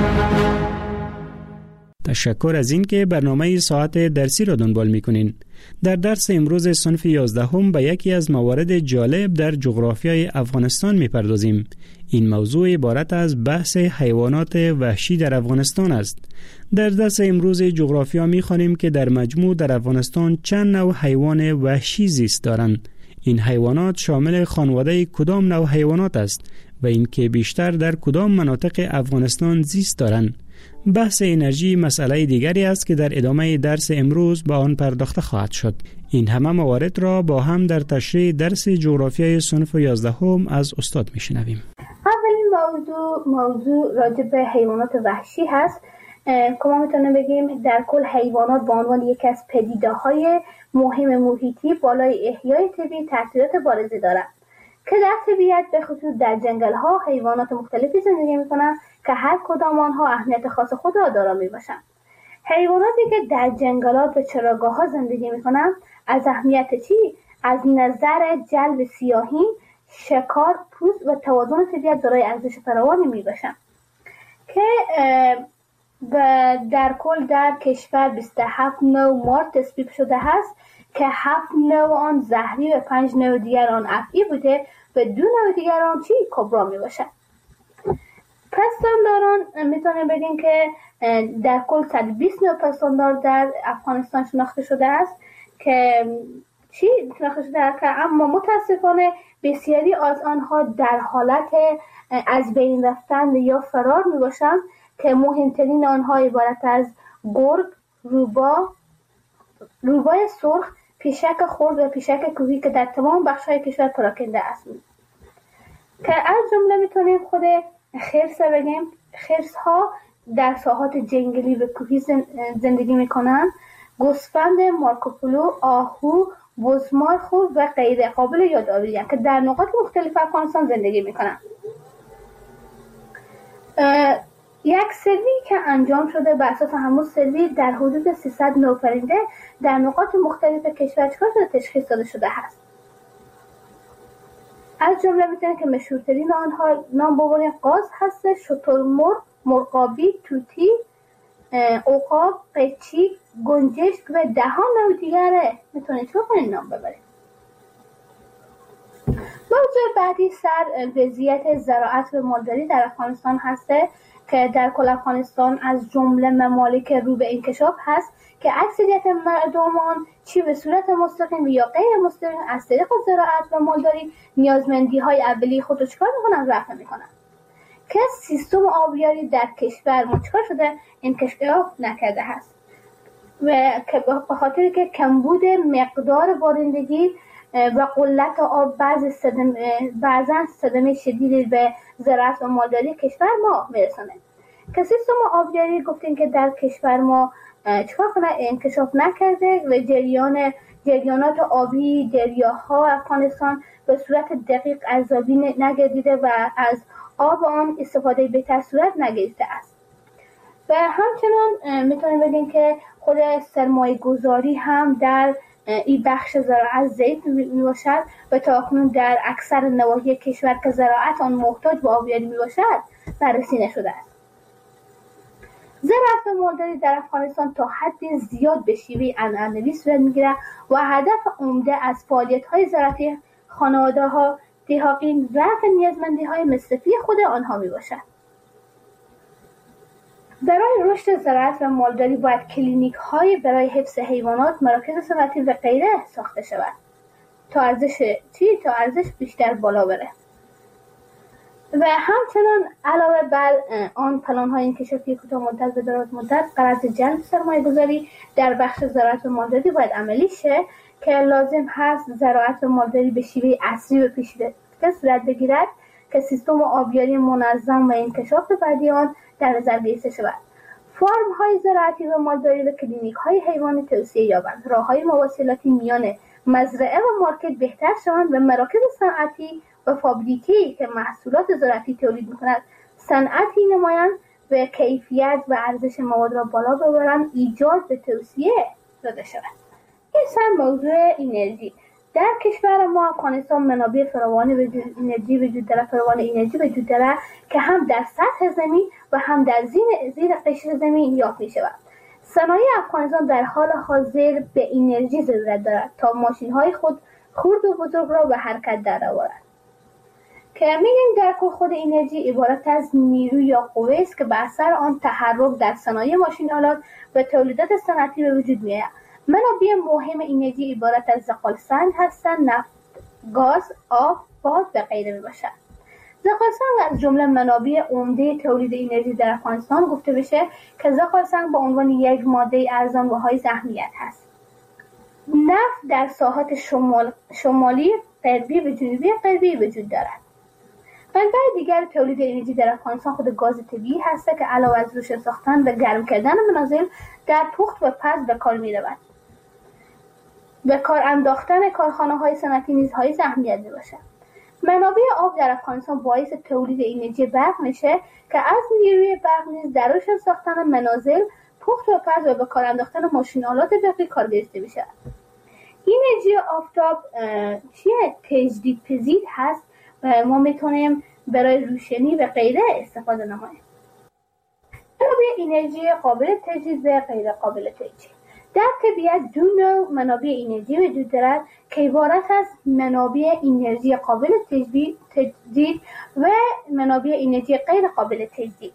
تشکر از این که برنامه ساعت درسی را دنبال می‌کنین. در درس امروز صنف 11 به یکی از موارد جالب در جغرافیای افغانستان می‌پردازیم. این موضوع عبارت از بحث حیوانات وحشی در افغانستان است. در درس امروز جغرافیا می‌خوانیم که در مجموع در افغانستان چند نوع حیوان وحشی زیست دارند. این حیوانات شامل خانواده کدام نوع حیوانات است و اینکه بیشتر در کدام مناطق افغانستان زیست دارند. بحث انرژی مسئله دیگری است که در ادامه درس امروز به آن پرداخته خواهد شد. این همه موارد را با هم در تشریح درس جغرافیای صنف 11 از استاد میشنویم. اولین موضوع راجع به حیوانات وحشی هست که ما میتونیم بگیم در کل حیوانات به عنوان یکی از پدیده‌های مهم محیطی بالای احیای طبیعی تاثیرات بارزی دارند که در طبیعت به خصوص در جنگل‌ها حیوانات مختلفی زندگی می‌کنند که هر کدام آنها اهمیت خاص خود را دارا میباشند. حیواناتی که در جنگلات و چراگاه‌ها زندگی می‌کنند از اهمیت چی؟ از نظر جلب سیاحین، شکار، پوست و توازن طبیعت دارای ارزش فراوانی میباشند که در کل در کشور 27 نوع مار تصویب شده است که 7 نوع آن زهری و 5 نوع دیگر آن افعی بوده و 2 نوع دیگر آن کبرا میباشد. پستانداران میتونیم بگیم که در کل 120 نوع پستاندار در افغانستان شناخته شده است که اما متاسفانه بسیاری از آنها در حالت از بین رفتن یا فرار میباشند که مهمترین آنها عبارت از گرگ، روبای سرخ، پیشک خرد و پیشک کوهی که در تمام بخش‌های کشور پراکنده است. که از جمله میتونیم خود خرس بگیم. خرس‌ها در ساحات جنگلی و کوهی زندگی میکنند. گوسفند، مارکوپولو، آهو، بزمارخو و غیره قابل یادآوری که در نقاط مختلف افغانستان زندگی میکنند. یک سروی که انجام شده بر اساس همون سروی در حدود 300 نوع پرنده در نقاط مختلف کشور تشخیص داده شده است. از جمله میتونیم که مشهورترین آنها نام ببریم قاز هست، شترمرغ، مرغابی، توتی، عقاب، قیچی، گنجشک و 10 نوع دیگره میتونید چون نام ببریم. موضوع بعدی سر وضعیت زراعت و مالداری در افغانستان هسته که در کل افغانستان از جمله ممالک رو به انکشاف هست که اکثریت مردمان چی به صورت مستقیم یا غیر مستقیم از طریق زراعت و مالداری نیازمندی های اولیه خود رو چکار میکنن؟ رفع میکنن که سیستم آبیاری در کشور مچکار شده انکشاف نکرده هست و که به خاطر که کمبود مقدار بارندگی و قلت آب بعضا صدمه شدیدی به زراعت و مالداری کشور ما میرسونه که سیستم آبیاری گفتیم که در کشور ما چکار کنه انکشاف نکرده و جریانات آبی دریاها افغانستان به صورت دقیق ارزیابی نگردیده و از آب آن استفاده بهتر صورت نگرفته است. و همچنان میتونیم بگیم که خود سرمایه گذاری هم در این بخش زراعت ضعیف میباشد و تا اکنون در اکثر نواحی کشور که زراعت آن محتاج به آبیاری میباشد بررسی نشده است. زراعت مالداری در افغانستان تا حد زیاد به شیوه عنعنوی صورت میگیره و هدف عمده از فعالیت‌های زراعتی خانواده‌ها دهاقین رفع نیازمندی‌های مصرفی خود آنها میباشد. برای رشد زراعت و مالداری باید کلینیک‌های برای حفظ حیوانات، مراکز صنعتی و غیره ساخته شود تا ارزش بیشتر بالا بره. و همچنان علاوه بر آن پلان‌های انکشافی کوتاه مدت و دراز مدت غرض جلب سرمایه‌گذاری در بخش زراعت و مالداری باید عملی شه که لازم هست زراعت و مالداری به شیوه عصری و پیچیده صورت بگیرد که سیستم آبیاری منظم و انکشاف بعدی آن در نظر گرفته شود. فرم‌های زراعتی و مالداری و کلینیک‌های حیوانی توسعه یابند، راه‌های مواصلاتی میان مزرعه و مارکت بهتر شوند و مراکز صنعتی و فابریکه‌ای که محصولات زراعتی تولید می‌کند صنعتی نمایند و کیفیت و ارزش مواد را بالا ببرند، ایجاد به توسعه داده شود. این سر موضوع انرژی. در کشور ما افغانستان منابع فراوان انرژی وجود دارد که هم در سطح زمین و هم در زیر قشر زمین یافت می‌شود. صنایع افغانستان در حال حاضر به انرژی ضرورت دارد تا ماشین‌های خرد و بزرگ را به حرکت درآورد. که میگیم در کل خود انرژی عبارت از نیرو یا قوه است که به اثر آن تحرک در صنایع ماشین آلات و تولیدات صنعتی به وجود می‌آید. منابع مهم انرژی عبارت از زغال سنگ هستند، نفت، گاز، آب، باد و غیره میباشد. زغال سنگ از جمله منابع عمده تولید انرژی در افغانستان گفته بشه که زغال سنگ به عنوان یک ماده ارزان و حائز اهمیت هست. نفت در ساحات شمالی غربی و جنوبی غربی وجود دارد. منبع دیگر تولید انرژی در افغانستان خود گاز طبیعی هست که علاوه از روشن ساختن و گرم کردن منازل در پخت و پز به کار می‌رود. به کار انداختن کارخانه‌های صنعتی نیز حائز اهمیت می‌باشد. منابع آب در افغانستان باعث تولید انرژی برق میشه که از نیروی برق نیز در روشن ساختن منازل، پخت و پز و به کار انداختن ماشین‌آلات برقی کار گرفته میشه. انرژی آفتاب تجدیدپذیر هست و ما میتونیم برای روشنی و غیره استفاده نماییم. منابع انرژی قابل تجدید و غیر قابل تجدید. در طبیعت دو نوع منابع انرژی وجود دارد که عبارت از منابع انرژی قابل تجدید و منابع انرژی غیر قابل تجدید.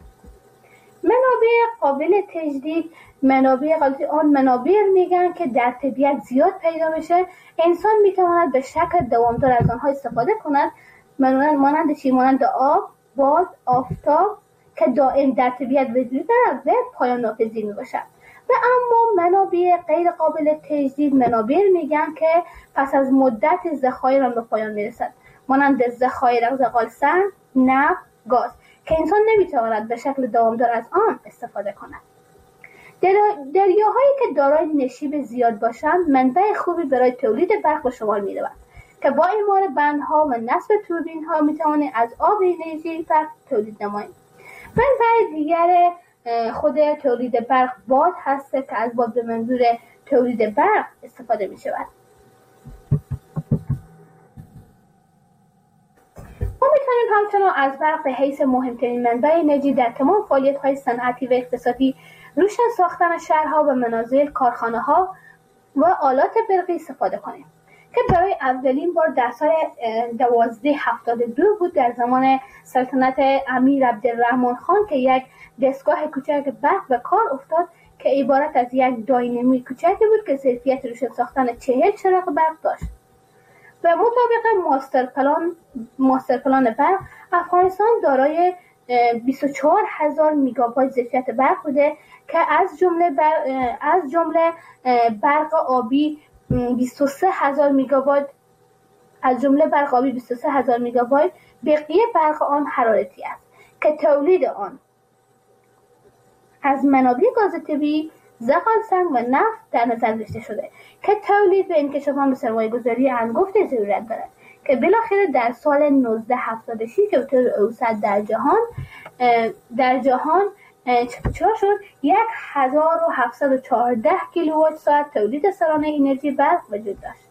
منابع قابل تجدید آن منابع میگن که در طبیعت زیاد پیدا میشه، انسان میتواند به شکل دوامدار از آنها استفاده کند، مانند آب، باد، آفتاب که دائم در طبیعت وجود دارد و پایان ناپذیر میباشد. و اما منابع غیر قابل تجدید منابع میگن که پس از مدت ذخایر به پایان میرسد، مانند ذخایر زغال سنگ، نفت، گاز که انسان نمیتواند به شکل دوامدار از آن استفاده کند. دریاهایی که دارای نشیب زیاد باشند منبع خوبی برای تولید برق به شمار میروند که با اعمار بندها و نصب توربین ها میتوانیم از آب انرژی برق تولید نماییم. منبع دیگر خود تولید برق باد هست که از باد به منظور تولید برق استفاده می شود. ما میتونیم همچنان از برق به حیث مهمترین منبع انرژی در تمام فعالیت‌های صنعتی و اقتصادی، روشن ساختن شهرها و منازل، کارخانه‌ها و آلات برقی استفاده کنیم که برای اولین بار در سال 1272 بود در زمان سلطنت امیر عبدالرحمن خان که یک دستگاه کوچک برق به کار افتاد که عبارت از یک داینامی کوچکی بود که ظرفیت روشن ساختن 40 چراغ برق داشت. و مطابق ماستر پلان برق افغانستان دارای 24,000 میگاوات ظرفیت برق بوده که از جمله برق آبی 23,000 میگاوات، بقیه برق آن حرارتی است که تولید آن از منابع گاز طبیعی، زغال سنگ و نفت در نظر گرفته شده که تولید و انکشاف آن به سرمایه‌گذاری هنگفت ضرورت دارد که بالاخره در سال 1986 که به طور اوسط در جهان چرا شد 1714 کیلووات ساعت تولید سالانه انرژی برق وجود داشت.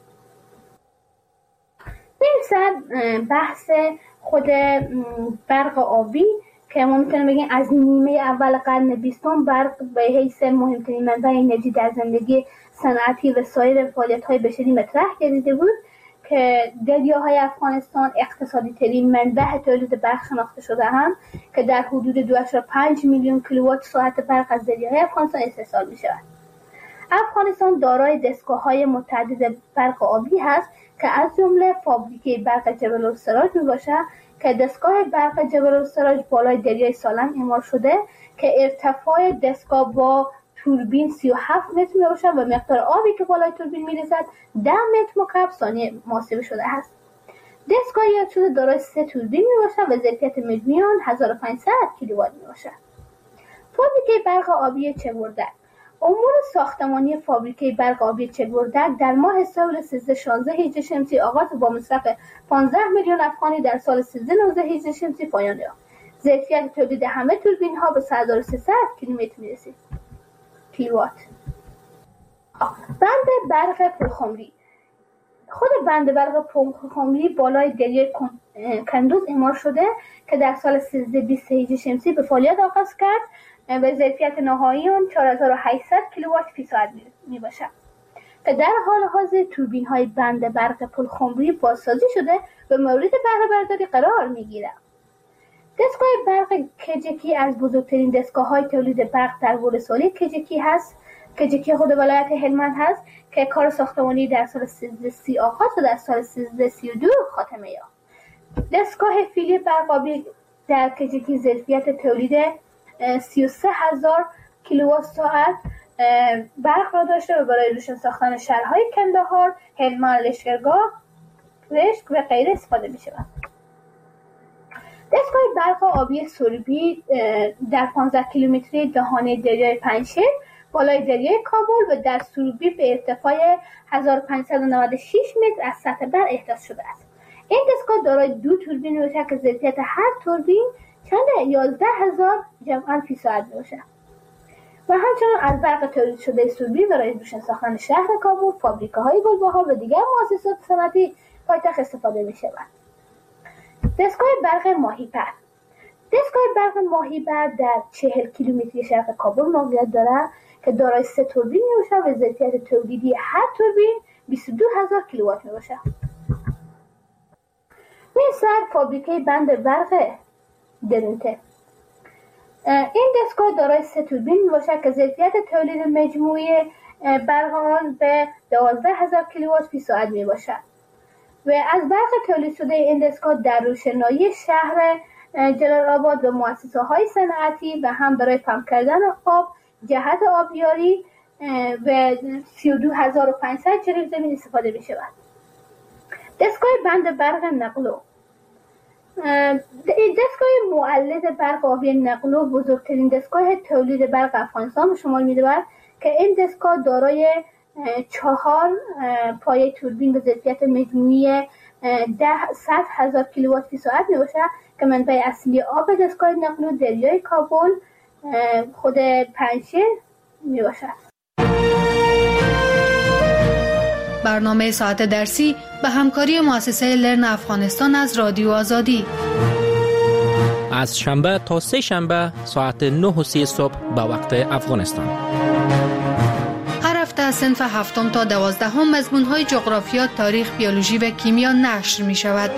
میرسد بحث خود برق آبی که ما میتونیم بگیم از نیمه اول قرن 20 برق به حیث مهمترین منبع انرژی در زندگی صنعتی و سایر فعالیت‌های بشری مطرح گردیده بود که دریاهای افغانستان اقتصادی ترین منبع تولید برق شناخته شده هم که در حدود 2.5 میلیون کیلووات ساعت برق از دریاهای افغانستان استحصال می شود. افغانستان دارای دستگاه‌های متعدد برق آبی هست که از جمله فابریکه برق جبل السراج می باشد که دستگاه برق جبل السراج بالای دریای سالنگ اعمار شده که ارتفاع دستگاه با توربین 37 متر می باشد و مقدار آبی که بالای توربین می رسد 10 متر مکعب ثانیه محاسبه شده است. دستگاه یاد شده دارای 3 توربین می باشد و ظرفیت مجموعی آن 1500 کیلووات می باشد. فابریکه برق آبی چگوردک. امور ساختمانی فابریکه برق آبی چگوردک در ماه سال 1316 هجری شمسی آغاز با مصرف 15 میلیون افغانی در سال 1319 هجری شمسی پایان یافت. ظرفیت تولید همه توربین ها به 1300 کیلومتر می رسید. کیلووات. بند برق پلخمری. خود بند برق پلخمری بالای دریای کندوز اعمار شده که در سال 1320 هجری شمسی به فعالیت آغاز کرد و ظرفیت نهایی آن 4800 کیلووات فی ساعت می باشد که در حال حاضر توربین های بند برق پلخمری بازسازی شده و مورد بهره برداری قرار می گیرد. دستگاه برق کجکی از بزرگترین دستگاه های تولید برق در ولسوالی کجکی هست. کجکی خود ولایت هلمند هست که کار ساختمانی در سال 1330 آغاز و در سال 1332 خاتمه یافت. دستگاه فیلی برق آبی در کجکی ظرفیت تولید 33000 کیلووات ساعت برق را داشته و برای روشن ساختن شهرهای کندهار، هلمند، لشکرگاه، رشت و غیره استفاده می شود. دستگاه برق آبی سربی در 15 کیلومتری دهانه دریای پنجشیر بالای دریای کابل و در سربی به ارتفاع 1596 متر از سطح بر احداث شده است. این دستگاه دارای 2 توربین میباشد که ظرفیت هر توربین چند 11000 جمعاً فی ساعت میباشد و همچنان از برق تولید شده سربی برای روشن ساختن شهر کابل، فابریکه‌های گلبهار و دیگر مؤسسات صنعتی پایتخت استفاده می‌شود. دستگاه برق ماهیپر. دستگاه برق ماهیپر در 40 کیلومتری شرق کابل موقعیت دارد که دارای 3 توربین میباشد و ظرفیت تولیدی هر توربین 22000 کیلووات میباشد. مثل فابریکه بند برق درونته. این دستگاه دارای 3 توربین میباشد که ظرفیت تولید مجموعی برق آن به 12000 کیلووات فی ساعت میباشد و از برق تولید شده این دستگاه در روشنایی شهر جلال آباد و مؤسسه های صنعتی و هم برای پمپ کردن آب جهت آبیاری و 32500 جریب زمین استفاده می شود. دستگاه بند برق نقلو. دستگاه مولد برق آبی نقلو بزرگترین دستگاه تولید برق افغانستان به شمار می رود که این دستگاه دارای 4 پایه توربین به ظرفیت مجموعی 100,000 کیلووات فی ساعت می باشد که منبع اصلی آب دستگاه نقلو دریای کابل خود پنجشیر می باشد. برنامه ساعت درسی به همکاری مؤسسه لرن افغانستان از رادیو آزادی از شنبه تا سه شنبه ساعت 9:30 صبح به وقت افغانستان. هر هفته از صنف 7 تا 12 مضمون‌های جغرافیا، تاریخ، بیولوژی و کیمیا نشر می شود.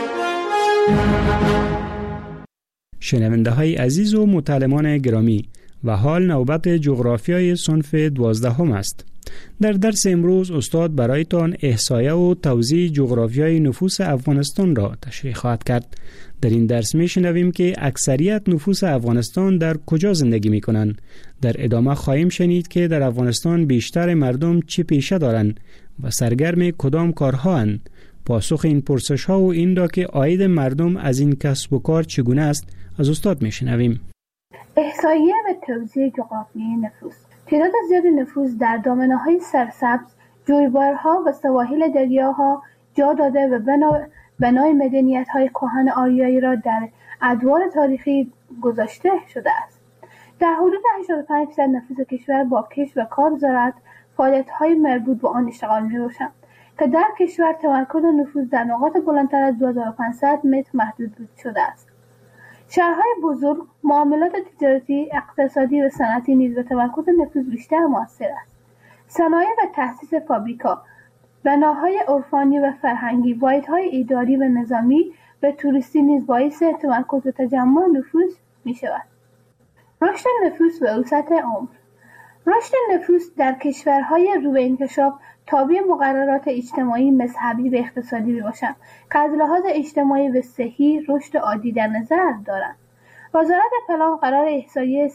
شنونده های عزیز و متعلمان گرامی، و حال نوبت جغرافیای صنف 12 است. در درس امروز استاد برایتان احصایه و توزیع جغرافیای نفوس افغانستان را تشریح خواهد کرد. در این درس می شنویم که اکثریت نفوس افغانستان در کجا زندگی می کنند. در ادامه خواهیم شنید که در افغانستان بیشتر مردم چه پیشه دارند و سرگرم کدام کارها اند. پاسخ این پرسش ها و این را که عاید مردم از این کسب و کار چگونه است از استاد می شنویم. احصایه و توزیع جغرافیای نفوس. تعداد زیاد نفوس در دامنه‌های سرسبز، جویبارها و سواحل دریاها جا داده و بنای مدنیت‌های کهن آریایی را در ادوار تاریخی گذاشته شده است. در حدود 85% نفوس کشور با کشت و کار و زراعت فعالیت‌های مربوط به آن اشتغال می‌باشند که در کشور تمرکز نفوس در نقاط بلندتر از 2500 متر محدود شده است. شهرهای بزرگ معاملات تجارتی، اقتصادی و صنعتی نیز به تمرکز نفوذ بیشتر موثر است. صنایع و تأسیس فابریکا، بناهای عرفانی و فرهنگی، واحدهای اداری و نظامی و توریستی نیز باعث تمرکز و تجمع نفوذ می شود. رشد نفوس و وسعت عمر. رشد نفوس در کشورهای رو به انکشاف تابع مقررات اجتماعی، مذهبی و اقتصادی میباشند که از لحاظ اجتماعی و صحی رشد عادی در نظر دارند. وزارت پلان قرار احصایه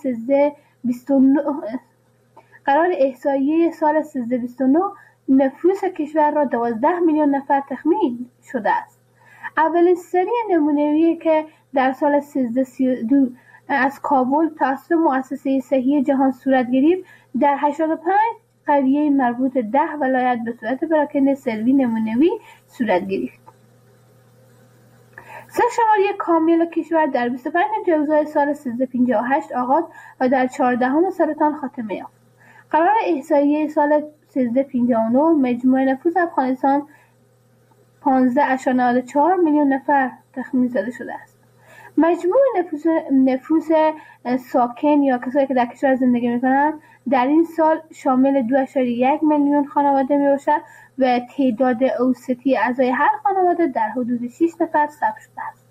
سال 1329 نفوس کشور را 12 میلیون نفر تخمین شده است. اولین سری نمونه‌ای که در سال 1332 از کابل توسط مؤسسه صحی جهان صورت گرفت، در 85 قریه مربوط 10 ولایت به صورت پراکنده سروی نمونه‌ای صورت گرفت. سرشماری کامل کشور در 25 جوزای سال 1358 آغاز و در 14 سرطان خاتمه یافت. قرار احصایه سال 1359 مجموع نفوس افغانستان 15.4 میلیون نفر تخمین زده شده است. مجموع نفوس ساکن یا کسایی که در کشور زندگی میکنند در این سال شامل 2.1 میلیون خانواده میباشد و تعداد اوسطی اعضای هر خانواده در حدود 6 نفر ثبت شده است.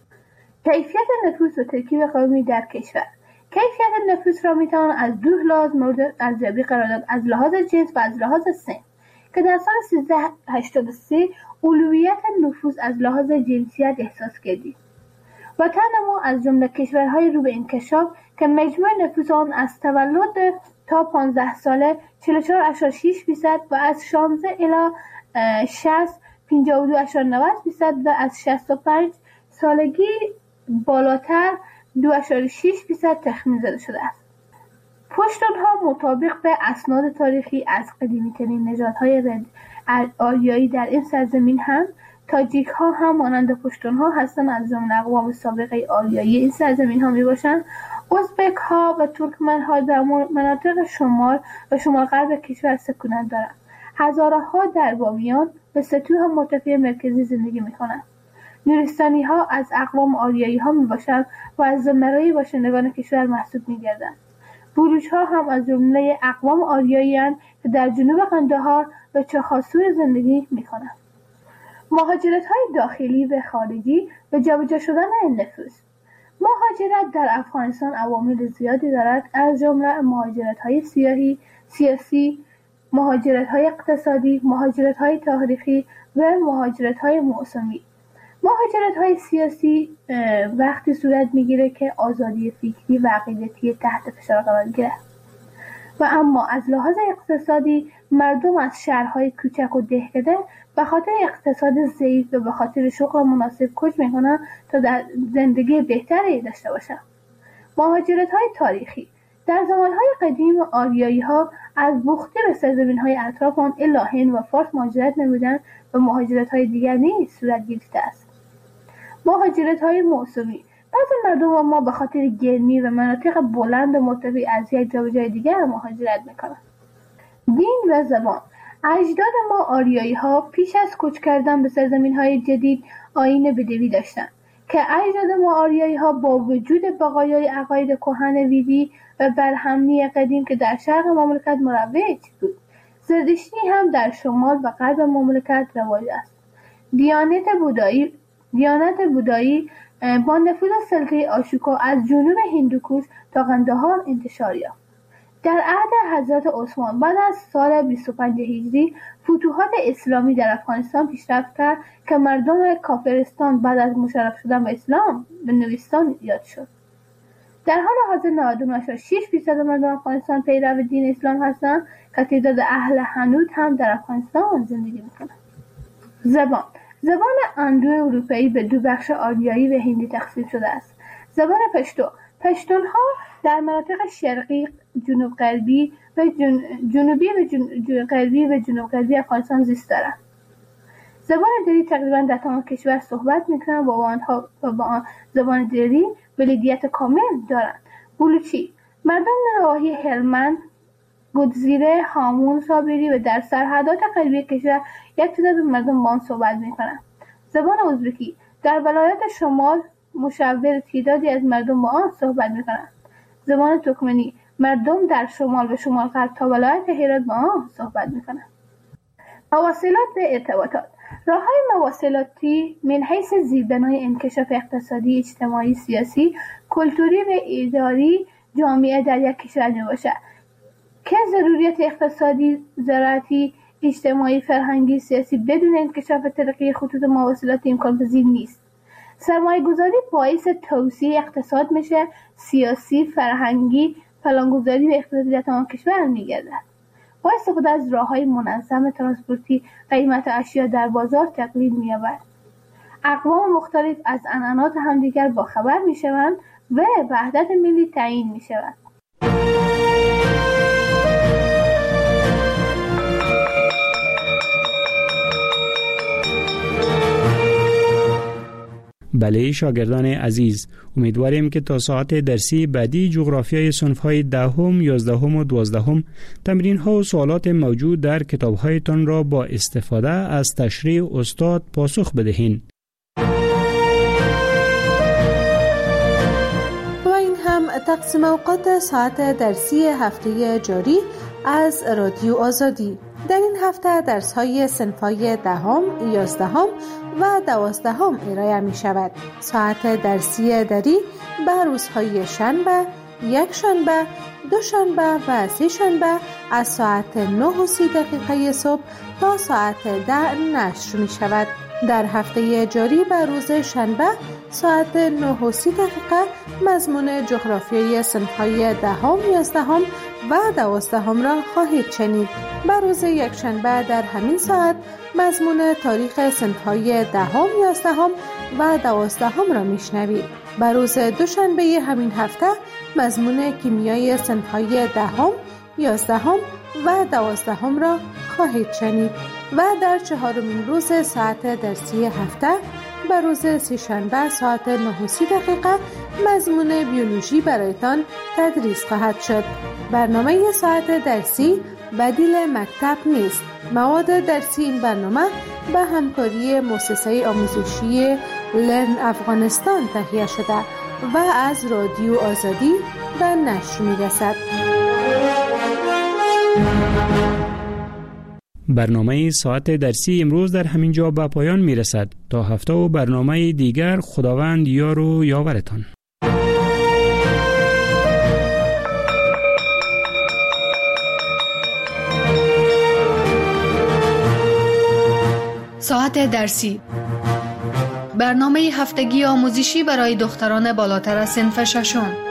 کیفیت نفوس و ترکیب قومی در کشور. کیفیت نفوس را میتوان از دو لحاظ مورد ارزیابی قرار داد: از لحاظ جنس و از لحاظ سن، که در سال 1383 اولویت نفوس از لحاظ جنسیت احساس کردید. وطن ما از جمله کشورهای رو به انکشاف که مجموع نفوس آن از تولد تا 15 ساله 44.6% و از 16 الی 60 52.90% و از 65 سالگی بالاتر 2.6% تخمین زده شده است. پشتونها مطابق به اسناد تاریخی از قدیمی‌ترین نژادهای آریایی در این سرزمین هم تاجیک‌ها هم مانند پشتون‌ها هستند، از جمله اقوام سابقه آریایی این سرزمین‌ها میباشند. ازبک‌ها و ترکمن‌ها در مناطق شمال و شمال غرب کشور سکونت دارند. هزاره‌ها در بامیان و ستوه مرتفع مرکزی زندگی می‌کنند. نورستانی‌ها از اقوام آریایی‌ها میباشند و از زمره‌ی باشندگان کشور محسوب می‌گردند. بلوچ‌ها هم از جمله اقوام آریایی‌اند که در جنوب قندهار و چخاسور زندگی می‌کنند. مهاجرت‌های داخلی و خارجی و جابجا شدن نفوس. مهاجرت در افغانستان عوامل زیادی دارد، از جمله مهاجرت‌های سیاسی، مهاجرت‌های اقتصادی، مهاجرت‌های تاریخی و مهاجرت‌های موسمی. مهاجرت‌های سیاسی وقتی صورت می‌گیره که آزادی فکری و عقیدتی تحت فشار قرار گیرد. و اما از لحاظ اقتصادی مردم از شهرهای کوچک و دهکده به خاطر اقتصاد ضعیف و به خاطر شغل مناسب کوچ میکنن تا در زندگی بهتری داشته باشند. مهاجرت‌های تاریخی. در زمانهای قدیم آریایی‌ها از بوختی به سرزمین‌های اطراف آن الی هند و فارس مهاجرت نمودند و مهاجرت‌های دیگر نیز صورت گرفته است. مهاجرت‌های موسمی. بعضی مردم ما به خاطر گرمی و مناطق بلند و مرتفع از یک جا به جای دیگر مهاجرت میکنند. دین و زبان. اجداد ما آریایی‌ها پیش از کوچ کردن به سرزمین‌های جدید آیین بدوی داشتند که اجداد ما آریایی‌ها با وجود بقایای عقاید کهن ویدی و برهمنی قدیم که در شرق مملکت مروج بود، زرتشتی هم در شمال و غرب مملکت رواج است. دیانت بودایی با نفوذ سلطه آشوکا از جنوب هندوکوش تا قندهار انتشار یافت. در عهد حضرت عثمان بعد از سال 25 هجری فتوحات اسلامی در افغانستان پیشرفت کرد که مردم کافرستان بعد از مشرف شدن به اسلام به نوستان یاد شد. در حال حاضر 99.6% مردم افغانستان پیرو دین اسلام هستند که تعداد اهل حنوت هم در افغانستان زندگی میکنند. زبان اندو اروپایی به دو بخش آریایی و هندی تقسیم شده است. زبان پشتونها در مناطق شرقی، جنوب غربی و جنوب غربی افغانستان زیست دارند. زبان دری تقریبا در تمام کشور صحبت میکنند و با زبان دری بلدیت کامل دارند. بلوچی. مردم نواحی هلمند، گودزیره، هامون، صابری و در سرحدات غربی کشور یک تعداد مردم با آن صحبت میکنند. زبان ازبکی. در ولایات شمال مشاور تعدادی از مردم با آن صحبت می‌کنند. زبان ترکمنی مردم در شمال و شمال غرب تا ولایت هرات با آن صحبت می‌کنند. مواصلات و ارتباطات. راه‌های مواصلاتی من حیث زیربنای انکشاف اقتصادی، اجتماعی، سیاسی، کلتوری و اداری جامعه در یک کشور میباشد که ضروریات اقتصادی، زراعتی، اجتماعی، فرهنگی، سیاسی بدون انکشاف ترقی خطوط مواصلات امکان پذیر نیست. سرمایه گذاری باعث توسعه اقتصاد میشه، سیاسی، فرهنگی، پلانگذاری و اقتصادی در تمام کشور میگردد. با استفاده از راه‌های منظم ترانسپورتی قیمت اشیا در بازار تقلیل می‌یابد. اقوام مختلف از عنعنات همدیگر باخبر می‌شوند و وحدت ملی تعیین می‌شود. بله شاگردان عزیز، امیدواریم که تا ساعت درسی بعدی جغرافیای صنف‌های 10ام، 11ام و 12ام تمرین‌ها و سوالات موجود در کتاب‌هایتان را با استفاده از تشریح استاد پاسخ بدهید. و این هم تقسیم اوقات ساعت درسی هفته جاری از رادیو آزادی. در این هفته درس‌های صنف‌های 10ام، 11ام و 12ام ارائه می شود. ساعت درسی دری به روزهای شنبه، یک شنبه، دو شنبه و سه شنبه از ساعت 9:30 صبح تا ساعت 10 نشر می شود. در هفته جاری به روز شنبه ساعت 9:30 مضمون جغرافیای صنف‌های 10ام، 11ام و 12ام را خواهید شنید. به روز یک شنبه در همین ساعت مضمون تاریخ صنف‌های 10ام، 11ام و 12ام را میشنوید. به روز دوشنبه همین هفته مضمون کیمیای صنف‌های 10ام، 11ام و 12ام را خواهید شنید و در چهارمین روز ساعت درسی هفته به روز سه‌شنبه ساعت 9:30 مضمون بیولوژی برایتان تدریس خواهد شد. برنامه ساعت درسی بدیل مکتب نیست. مواد درسی این برنامه به همکاری مؤسسه آموزشی لرن افغانستان تهیه شده و از رادیو آزادی به نشر می‌رسد. برنامه ساعت درسی امروز در همین جا به پایان می‌رسد. تا هفته و برنامه دیگر خداوند یار و یاورتان. ساعت درسی، برنامه هفتگی آموزشی برای دختران بالاتر از صنف ششم.